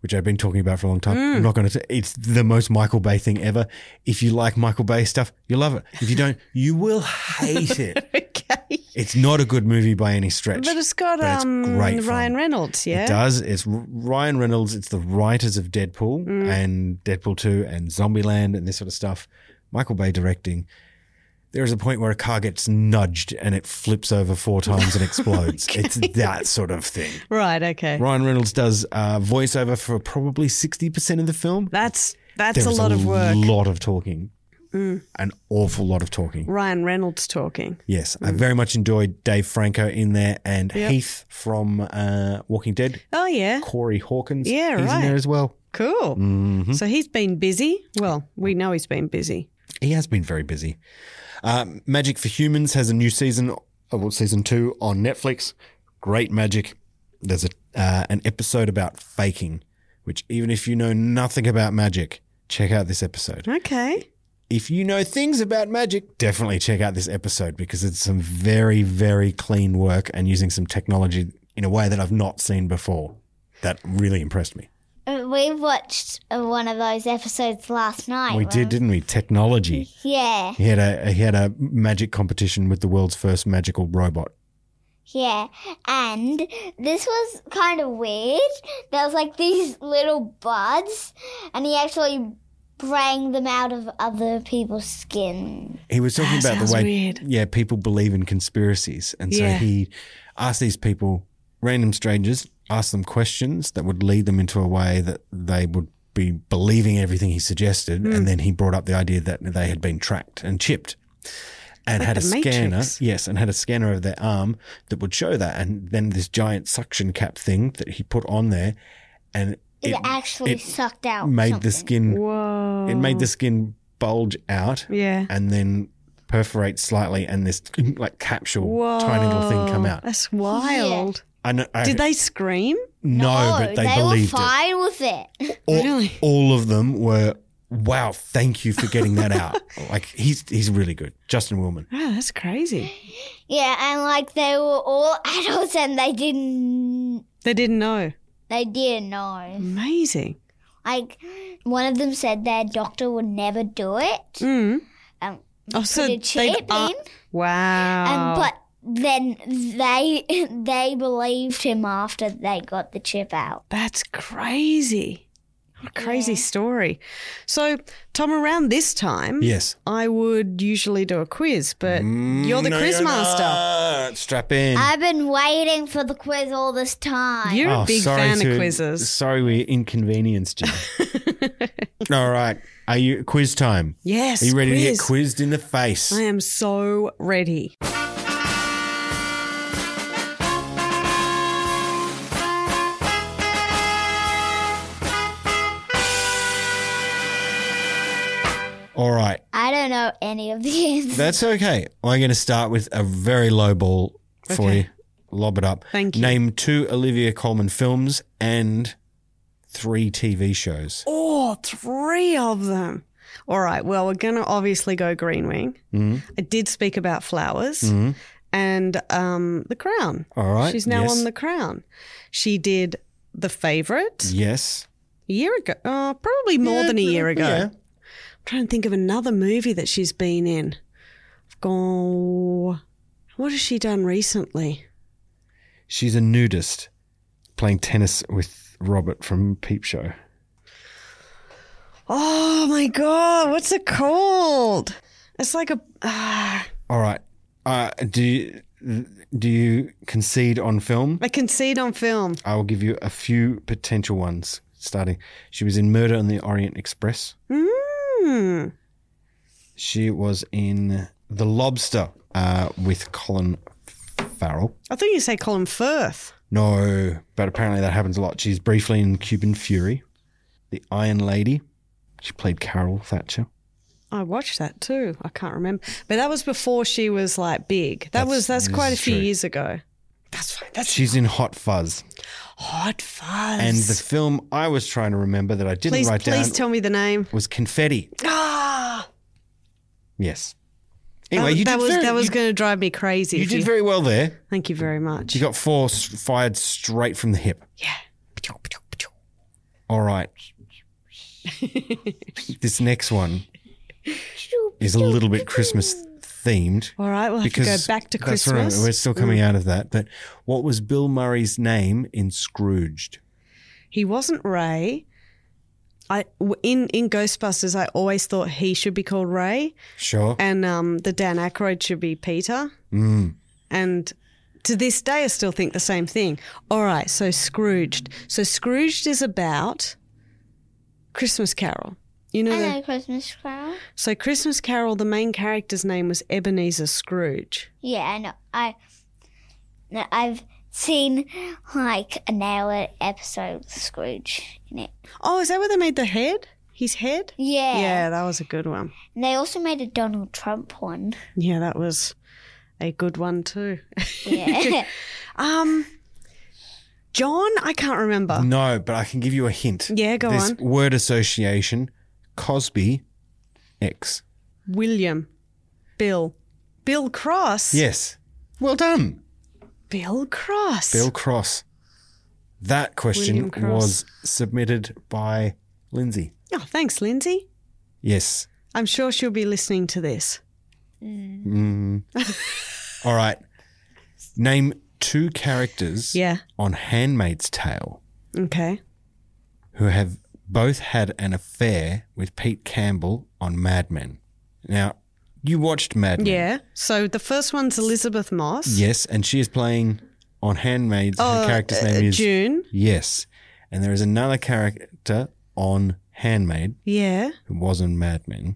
which I've been talking about for a long time. I'm not going to. It's the most Michael Bay thing ever. If you like Michael Bay stuff, you love it. If you don't, you will hate it. Okay. It's not a good movie by any stretch. But it's got but it's um, great Ryan fun. Reynolds, yeah? It does. It's R- Ryan Reynolds. It's the writers of Deadpool and Deadpool two and Zombieland and this sort of stuff. Michael Bay directing. There is a point where a car gets nudged and it flips over four times and explodes. Okay. It's that sort of thing. Right, okay. Ryan Reynolds does uh, voiceover for probably sixty percent of the film. That's that's There a was lot of work. A lot of talking. An awful lot of talking. Ryan Reynolds talking. Yes. I very much enjoyed Dave Franco in there and Yep. Heath from uh, Walking Dead. Oh, yeah. Corey Hawkins. Yeah, He's right. in there as well. Cool. Mm-hmm. So he's been busy. Well, we know he's been busy. He has been very busy. Uh, Magic for Humans has a new season, uh, well, season two on Netflix. Great magic. There's a uh, an episode about faking, which even if you know nothing about magic, check out this episode. Okay. If you know things about magic, definitely check out this episode because it's some very, very clean work and using some technology in a way that I've not seen before. That really impressed me. Uh, We watched uh, one of those episodes last night. We did, didn't we? Technology. Yeah, He had a he had a magic competition with the world's first magical robot. yeah. And this was kind of weird. There was like these little buds, and he actually bring them out of other people's skin. He was talking That about the sounds way, weird. yeah, people believe in conspiracies, and so Yeah. he asked these people, random strangers, asked them questions that would lead them into a way that they would be believing everything he suggested, Hmm. and then he brought up the idea that they had been tracked and chipped, and Like had a the scanner, Matrix. yes, and had a scanner of their arm that would show that, and then this giant suction cap thing that he put on there, and It, it actually it sucked out. made something. the skin. Whoa. It made the skin bulge out, Yeah. and then perforate slightly, and this like capsule, Whoa. tiny little thing come out. That's wild. I know, I, Did they scream? No, Oh, but they, they believed were fine with it. it. All, Really? all of them were. Wow, thank you for getting that out. Like he's he's really good, Justin Willman. Wow, that's crazy. Yeah, and like they were all adults, and they didn't. They didn't know. They didn't know. Amazing. Like one of them said their doctor would never do it. Mm. Um, Oh, so put a they'd- chip uh, in, Wow. and but then they they believed him after they got the chip out. That's crazy. What a crazy story. So, Tom, around this time, Yes. I would usually do a quiz, but you're the No, quiz you're master. not. Strap in. I've been waiting for the quiz all this time. You're Oh, a big sorry fan to- of quizzes. Sorry, we inconvenienced you. All right, are you quiz time? Yes. Are you ready quiz. to get quizzed in the face? I am so ready. All right. I don't know any of the answers. That's okay. I'm going to start with a very low ball for Okay. you. Lob it up. Thank you. Name two Olivia Colman films and three T V shows. Oh, three of them. All right. Well, we're going to obviously go Green Wing. Mm-hmm. I did speak about Flowers and um, The Crown. All right. She's now Yes. on The Crown. She did The Favourite Yes. a year ago. Oh, probably more Yeah, than a year ago. yeah. I'm trying to think of another movie that she's been in. I've gone, what has she done recently? She's a nudist playing tennis with Robert from Peep Show. Oh my God, what's it called? It's like a. Uh, All right. Uh, do you, do you concede on film? I can see it on film. I will give you a few potential ones. Starting, she was in Murder on the Orient Express. Hmm. She was in The Lobster uh, with Colin Farrell. I thought you say Colin Firth. No, but apparently that happens a lot. She's briefly in Cuban Fury. The Iron Lady. She played Carol Thatcher. I watched that too. I can't remember, but that was before she was like big. That That's- was that's this quite a is few true. years ago. That's fine. That's She's in Hot Fuzz. Hot Fuzz. And the film I was trying to remember that I didn't please, write please down tell me the name. was Confetti. Ah, Yes. Anyway, that, you that did was very, that was you, going to drive me crazy. you if did very well there. Thank you very much. You got four s- fired straight from the hip. yeah. All right. This next one is a little bit Christmas themed. All right, we'll have to go back to that's Christmas. Right, we're still coming out of that. But what was Bill Murray's name in Scrooged? He wasn't Ray. I in in Ghostbusters, I always thought he should be called Ray, Sure. and um, the Dan Aykroyd should be Peter. Mm. And to this day, I still think the same thing. All right, so Scrooged. So Scrooged is about Christmas Carol. You know, I the, know Christmas Carol. so Christmas Carol, the main character's name was Ebenezer Scrooge. Yeah, I know. I, no, I've seen like an hour episode with Scrooge in it. Oh, is that where they made the head? His head? Yeah. Yeah, that was a good one. And they also made a Donald Trump one. Yeah, that was a good one too. Yeah. um, John, I can't remember. No, but I can give you a hint. Yeah, go This on. word association, Cosby X. William, Bill, Bill Cross. Yes. Well done. Bill Cross. Bill Cross. That question William Cross. was submitted by Lindsay. Oh, thanks, Lindsay. Yes. I'm sure she'll be listening to this. Mm. All right. Name two characters Yeah. on Handmaid's Tale Okay. who have both had an affair with Pete Campbell on Mad Men. Now, you watched Mad Men. Yeah. So the first one's Elizabeth Moss. Yes, and she is playing on Handmaid's. Oh, her character's uh, name is June. Yes, and there is another character on Handmaid Yeah. who was on Mad Men.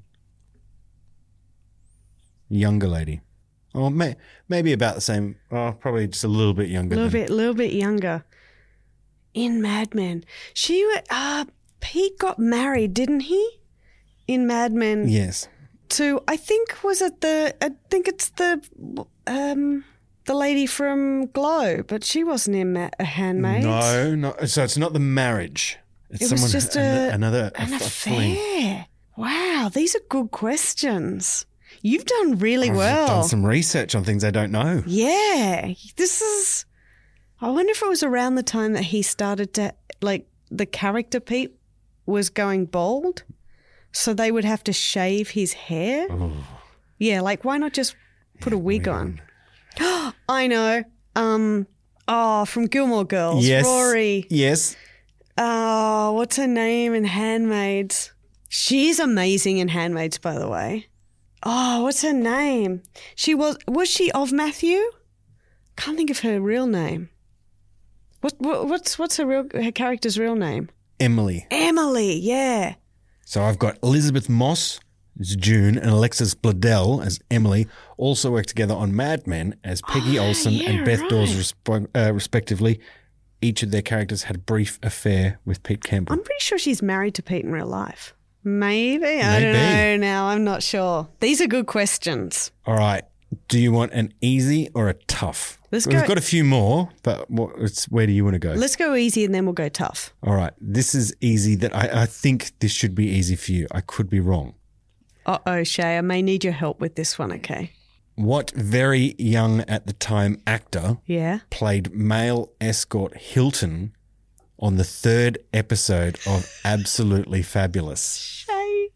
Younger lady. Oh, may, maybe about the same. Oh, probably just a little bit A younger. little than, bit, little bit younger. In Mad Men. She, wa- uh, Pete got married, didn't he? In Mad Men. Yes. To, I think, was it the, I think it's the, um, the lady from Glow, but she wasn't in Ma- a Handmaid. No, no. So it's not the marriage. It's It someone was just an- a, another an a, a fling. affair. Wow, these are good questions. You've done really I've well. done some research on things I don't know. Yeah, this is. I wonder if it was around the time that he started to, like, the character Pete was going bald, so they would have to shave his hair. Oh. Yeah, like, why not just put a wig on? I know. Um. Oh, from Gilmore Girls. Yes. Rory. Yes. Oh, what's her name in Handmaids? She's amazing in Handmaids, by the way. Oh, what's her name? She was was she of Matthew? Can't think of her real name. What, what what's what's her real her character's real name? Emily. Emily. Yeah. So I've got Elizabeth Moss as June and Alexis Bledel as Emily. Also work together on Mad Men as Peggy Oh, Olson yeah, and Beth right. Dawes, resp- uh, respectively. Each of their characters had a brief affair with Pete Campbell. I'm pretty sure she's married to Pete in real life. Maybe. I don't Maybe. know now. I'm not sure. These are good questions. All right. Do you want an easy or a tough? Let's We've go- got a few more, but what, it's, where do you want to go? Let's go easy and then we'll go tough. All right. This is easy that I, I think this should be easy for you. I could be wrong. Uh-oh, Shay, I may need your help with this one, okay? What very young at the time actor Yeah? played male escort Hilton on the third episode of Absolutely Fabulous? Shay.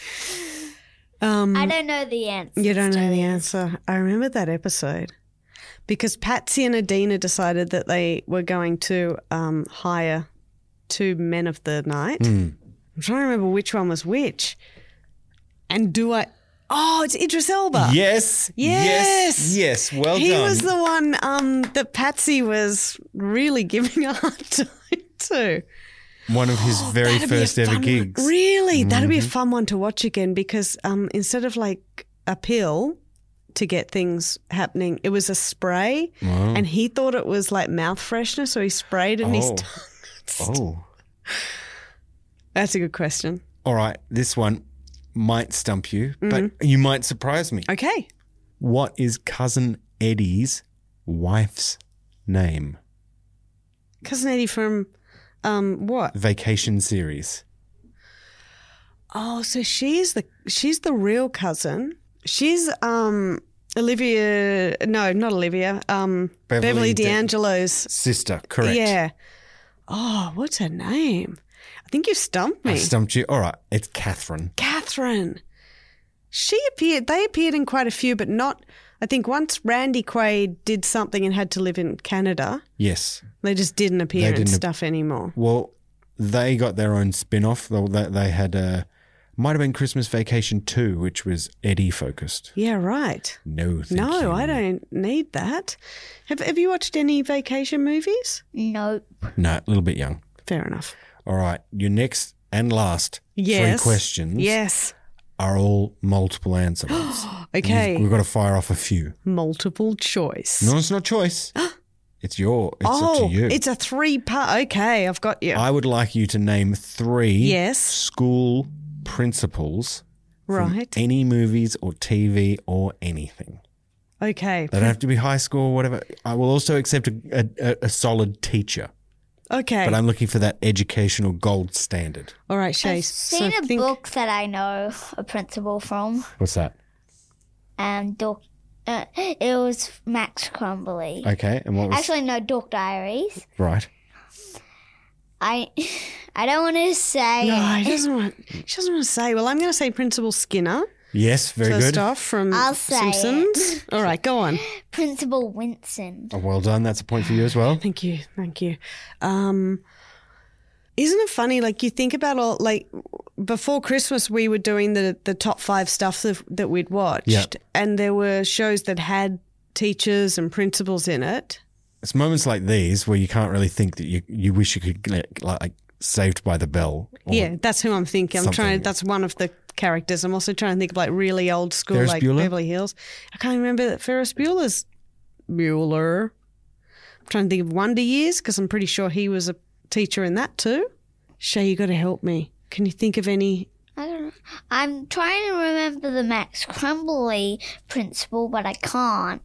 Um, I don't know the answer. You don't know to the this. answer. I remember that episode because Patsy and Adina decided that they were going to um, hire two men of the night. Hmm. I'm trying to remember which one was which. And do I? Oh, it's Idris Elba. Yes. Yes. Yes. Yes. Well he done. was the one um, that Patsy was really giving a hard time to. One of his very Oh, That'd be a first ever fun one. gigs. Mm-hmm. Really? That'd be a fun one to watch again because um, instead of like a pill to get things happening, it was a spray and he thought it was like mouth freshener, so he sprayed it in his Oh. tongue. Oh. That's a good question. All right. This one might stump you, Mm-hmm. but you might surprise me. Okay. What is Cousin Eddie's wife's name? Cousin Eddie from um, what? Vacation series. Oh, so she's the she's the real cousin. She's um Olivia no, not Olivia. Um Beverly Beverly, De- D'Angelo's Sister, correct. Yeah. Oh, what's her name? I think you stumped me. I stumped you. All right, it's Catherine. Catherine. She appeared, they appeared in quite a few, but not, I think once Randy Quaid did something and had to live in Canada, Yes. they just didn't appear They in didn't ap- stuff anymore. Well, they got their own spin-off. They, they they had a, might have been Christmas Vacation two, which was Eddie focused. Yeah, right. No, thank No, you. I don't need that. Have Have you watched any vacation movies? Nope. No, a little bit young. Fair enough. All right, your next and last Yes. three questions Yes. are all multiple answers. Okay. We've, we've got to fire off a few. Multiple choice. No, it's not choice. It's your. It's oh, up to you. it's a three part. Okay, I've got you. I would like you to name three Yes. school principals from Right. any movies or T V or anything. Okay. They don't have to be high school or whatever. I will also accept a, a, a solid teacher, Okay. but I'm looking for that educational gold standard. All right, Shay. I've so seen a think- book that I know a principal from, What's that? and Doc. Uh, it was Max Crumbly. Okay, and what was Actually, no, Doc Diaries. right? I, I don't want to say. No, he doesn't want. She doesn't want to say. Well, I'm going to say Principal Skinner Yes, very first good. off from I'll say Simpsons. All right, go on. Principal Winston. Oh, well done. That's a point for you as well. Thank you, thank you. Um, isn't it funny? Like you think about all like before Christmas, we were doing the the top five stuff that, that we'd watched, Yeah. and there were shows that had teachers and principals in it. It's moments like these where you can't really think that you you wish you could get like Saved by the Bell. or Yeah, that's who I'm thinking. I'm trying. something. That's one of the characters. I'm also trying to think of like really old school, Ferris like Bueller? Beverly Hills. I can't remember that Ferris Bueller's Bueller. I'm trying to think of Wonder Years because I'm pretty sure he was a teacher in that too. Shay, you got to help me. Can you think of any? I don't know. I'm trying to remember the Max Crumbly principal, but I can't.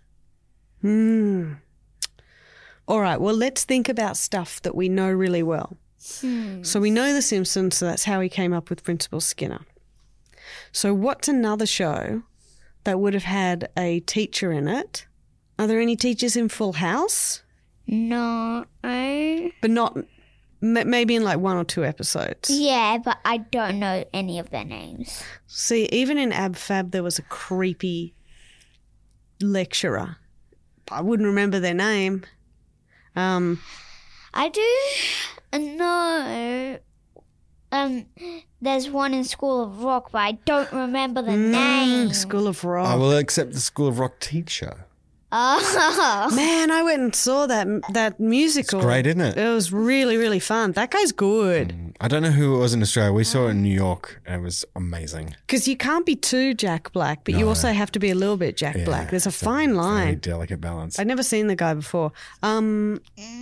Hmm. All right. Well, let's think about stuff that we know really well. So we know The Simpsons, so that's how he came up with Principal Skinner. So what's another show that would have had a teacher in it? Are there any teachers in Full House? No. But not, m- maybe in like one or two episodes. Yeah, but I don't know any of their names. See, even in Ab Fab, there was a creepy lecturer. I wouldn't remember their name. Um, I do know. Um, there's one in School of Rock, but I don't remember the name. School of Rock. I will accept the School of Rock teacher. Oh, Man, I went and saw that that musical. It's great, isn't it? It was really, really fun. That guy's good. I don't know who it was in Australia. We saw it in New York and it was amazing. Because you can't be too Jack Black, but you No. also have to be a little bit Jack Yeah, Black. There's a it's fine very line. delicate balance. I'd never seen the guy before. Um,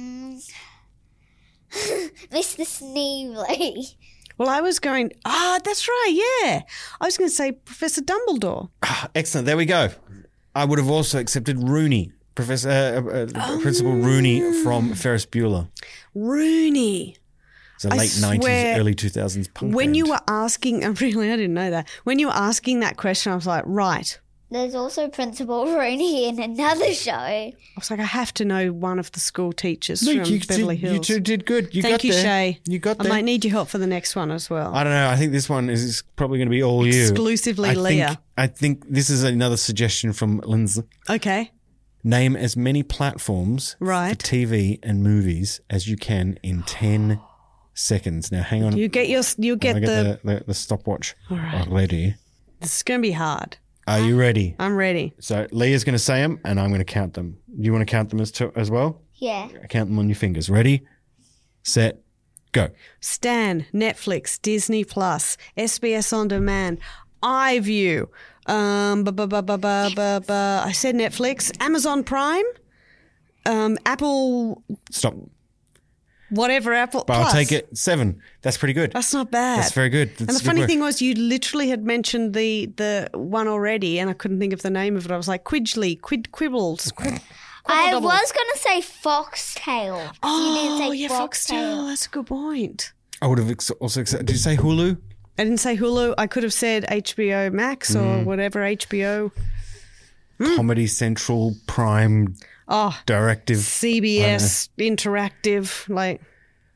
Mister Sneevely. well, I was going, ah, that's right, yeah. I was going to say Professor Dumbledore. Ah, excellent. There we go. I would have also accepted Rooney, Professor uh, uh, Principal Rooney from Ferris Bueller. Rooney. It's a I late nineties, swear, early two thousands punk When band. you were asking, really, I didn't know that. When you were asking that question, I was like, right. There's also Principal Rooney in another show. I was like, I have to know one of the school teachers No, from you, Beverly you, Hills. you two did good. You Thank got you, there. Shay. You got I there. might need your help for the next one as well. I don't know. I think this one is, is probably going to be all you. Exclusively I Leah. Think, I think this is another suggestion from Lindsay. Okay. Name as many platforms Right. for T V and movies as you can in ten seconds. Now, hang on. You get your, you I get get the, the, the, the stopwatch right. ready. this is going to be hard. Are you ready? I'm ready. So Leah's going to say them, and I'm going to count them. You want to count them as to, as well? Yeah. Count them on your fingers. Ready, set, go. Stan, Netflix, Disney Plus, S B S On Demand, iView, um, ba ba ba ba ba ba ba. I said Netflix, Amazon Prime, um, Apple, Stop. whatever Apple. But Plus. I'll take it. Seven. That's pretty good. That's not bad. That's very good. That's and the good funny work. thing was, you literally had mentioned the the one already, and I couldn't think of the name of it. I was like Quidgley, Quid Quibbles. Quid, I Quibble was going to say Foxtail. You didn't Oh, say yeah, Foxtail. That's a good point. I would have ex- also accepted. Did you say Hulu? I didn't say Hulu. I could have said H B O Max Mm. or whatever H B O. Comedy Central, Prime, Oh, Directive. C B S Interactive. Like,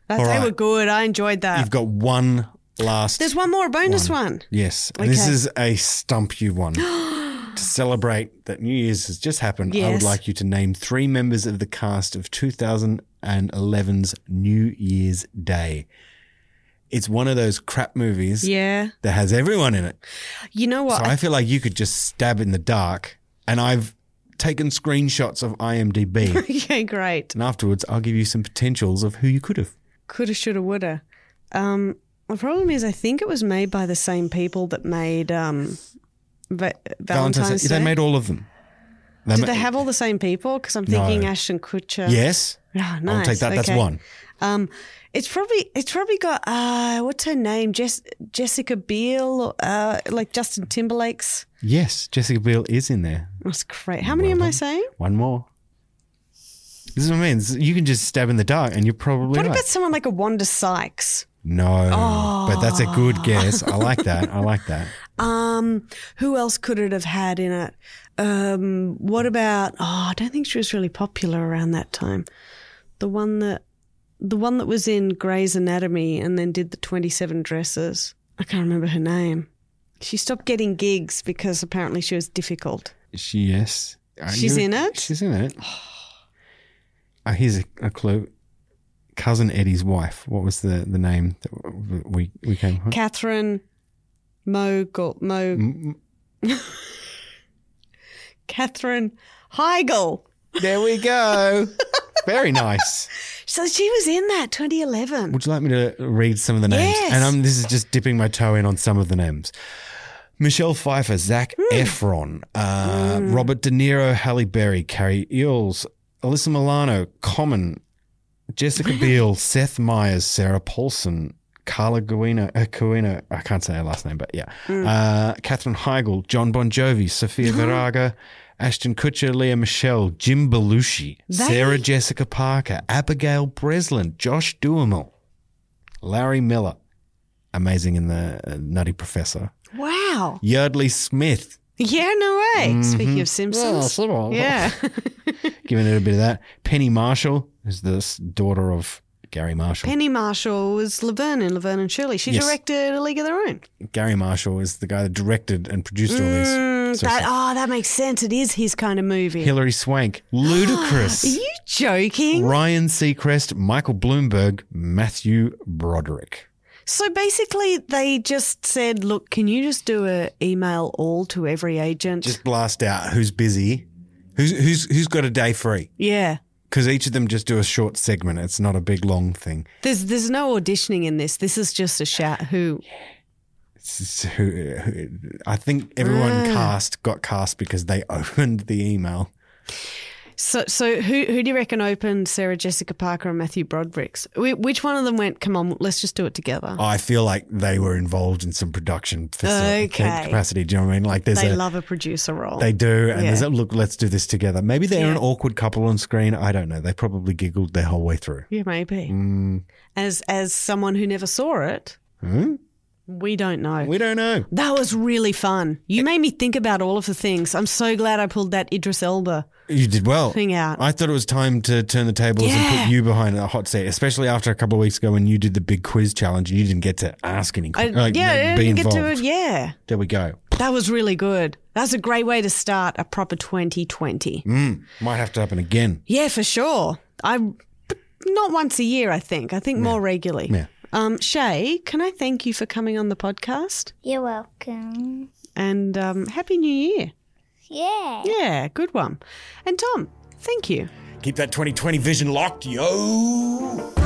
That, All they right. were good. I enjoyed that. You've got one last. There's one more, a bonus one. one. Yes. And this Okay. is a stump you one. To celebrate that New Year's has just happened, I would Yes. like you to name three members of the cast of two thousand eleven's New Year's Day. It's one of those crap movies Yeah. that has everyone in it. You know what? So I feel like you could just stab in the dark, and I've taken screenshots of I M D B, okay, great. and afterwards I'll give you some potentials of who you could have. Coulda, shoulda, woulda. Um, the problem is, I think it was made by the same people that made um, Va- Valentine's Day. They made all of them. Did ma- they have all the same people? Because I'm No. thinking Ashton Kutcher. Yes. Oh, I'll nice. take that. That's Okay. one. Um, it's probably it's probably got uh, what's her name? Jess, Jessica Biel, uh, like Justin Timberlake's. Yes, Jessica Biel is in there. That's great. How many am I saying? One more. This is what I mean. You can just stab in the dark, and you're probably What right. about someone like a Wanda Sykes? No, but that's a good guess. I like that. I like that. Um, who else could it have had in it? Um, what about? Oh, I don't think she was really popular around that time. The one that, the one that was in Grey's Anatomy and then did the twenty-seven Dresses. I can't remember her name. She stopped getting gigs because apparently she was difficult. She yes. Uh, She's you- in it? She's in it. Uh, here's a, a clue. Cousin Eddie's wife. What was the, the name that we we came on? Catherine Mogul. Mo. Catherine Heigl. There we go. Very nice. So she was in that twenty eleven. Would you like me to read some of the names? Yes. And I'm, this is just dipping my toe in on some of the names. Michelle Pfeiffer, Zac Efron, uh, Robert De Niro, Halle Berry, Carrie Eels, Alyssa Milano, Common, Jessica Biel, Seth Meyers, Sarah Paulson, Carla Guina, uh, Guina, I can't say her last name, but yeah. Uh, Catherine Heigl, John Bon Jovi, Sofia Vergara, Ashton Kutcher, Leah Michelle, Jim Belushi, They- Sarah Jessica Parker, Abigail Breslin, Josh Duhamel, Larry Miller, amazing in the uh, Nutty Professor, Wow. Yardley Smith, Yeah, no way. Speaking of Simpsons. Yeah. giving it a bit of that. Penny Marshall is the s- daughter of Gary Marshall. Penny Marshall was Laverne in Laverne and Shirley. She Yes. directed A League of Their Own. Gary Marshall is the guy that directed and produced all Mm, these. So that, it's oh, that makes sense. It is his kind of movie. Hilary Swank, Ludacris, Are you joking? Ryan Seacrest, Michael Bloomberg, Matthew Broderick. So basically, they just said, look, can you just do an email all to every agent? Just blast out who's busy, who's who's who's got a day free. yeah. Because each of them just do a short segment. It's not a big long thing. There's there's no auditioning in this. This is just a shout. Who? It's just who, who, I think everyone Ah. cast got cast because they opened the email. So so who who do you reckon opened Sarah Jessica Parker and Matthew Broderick's? Wh- Which one of them went? Come on, let's just do it together. I feel like they were involved in some production facility Okay. capacity. Do you know what I mean? Like there's They a love a producer role. they do, and Yeah. there's a look. Let's do this together. Maybe they're Yeah. an awkward couple on screen. I don't know. They probably giggled their whole way through. yeah, maybe. Mm. As as someone who never saw it, Hmm? we don't know. We don't know. That was really fun. You made me think about all of the things. I'm so glad I pulled that Idris Elba You did well. thing out. I thought it was time to turn the tables and Yeah. put you behind a hot seat, especially after a couple of weeks ago when you did the big quiz challenge and you didn't get to ask any I- questions. Like, yeah, I be didn't get involved. to it. Yeah, There we go. that was really good. That's a great way to start a proper twenty twenty. Mm, might have to happen again. Yeah, for sure. I but not once a year. I think. I think more regularly. Yeah. Um, Shay, can I thank you for coming on the podcast? You're welcome. And um, Happy New Year. Yeah. Yeah, good one. And Tom, thank you. Keep that twenty twenty vision locked, yo.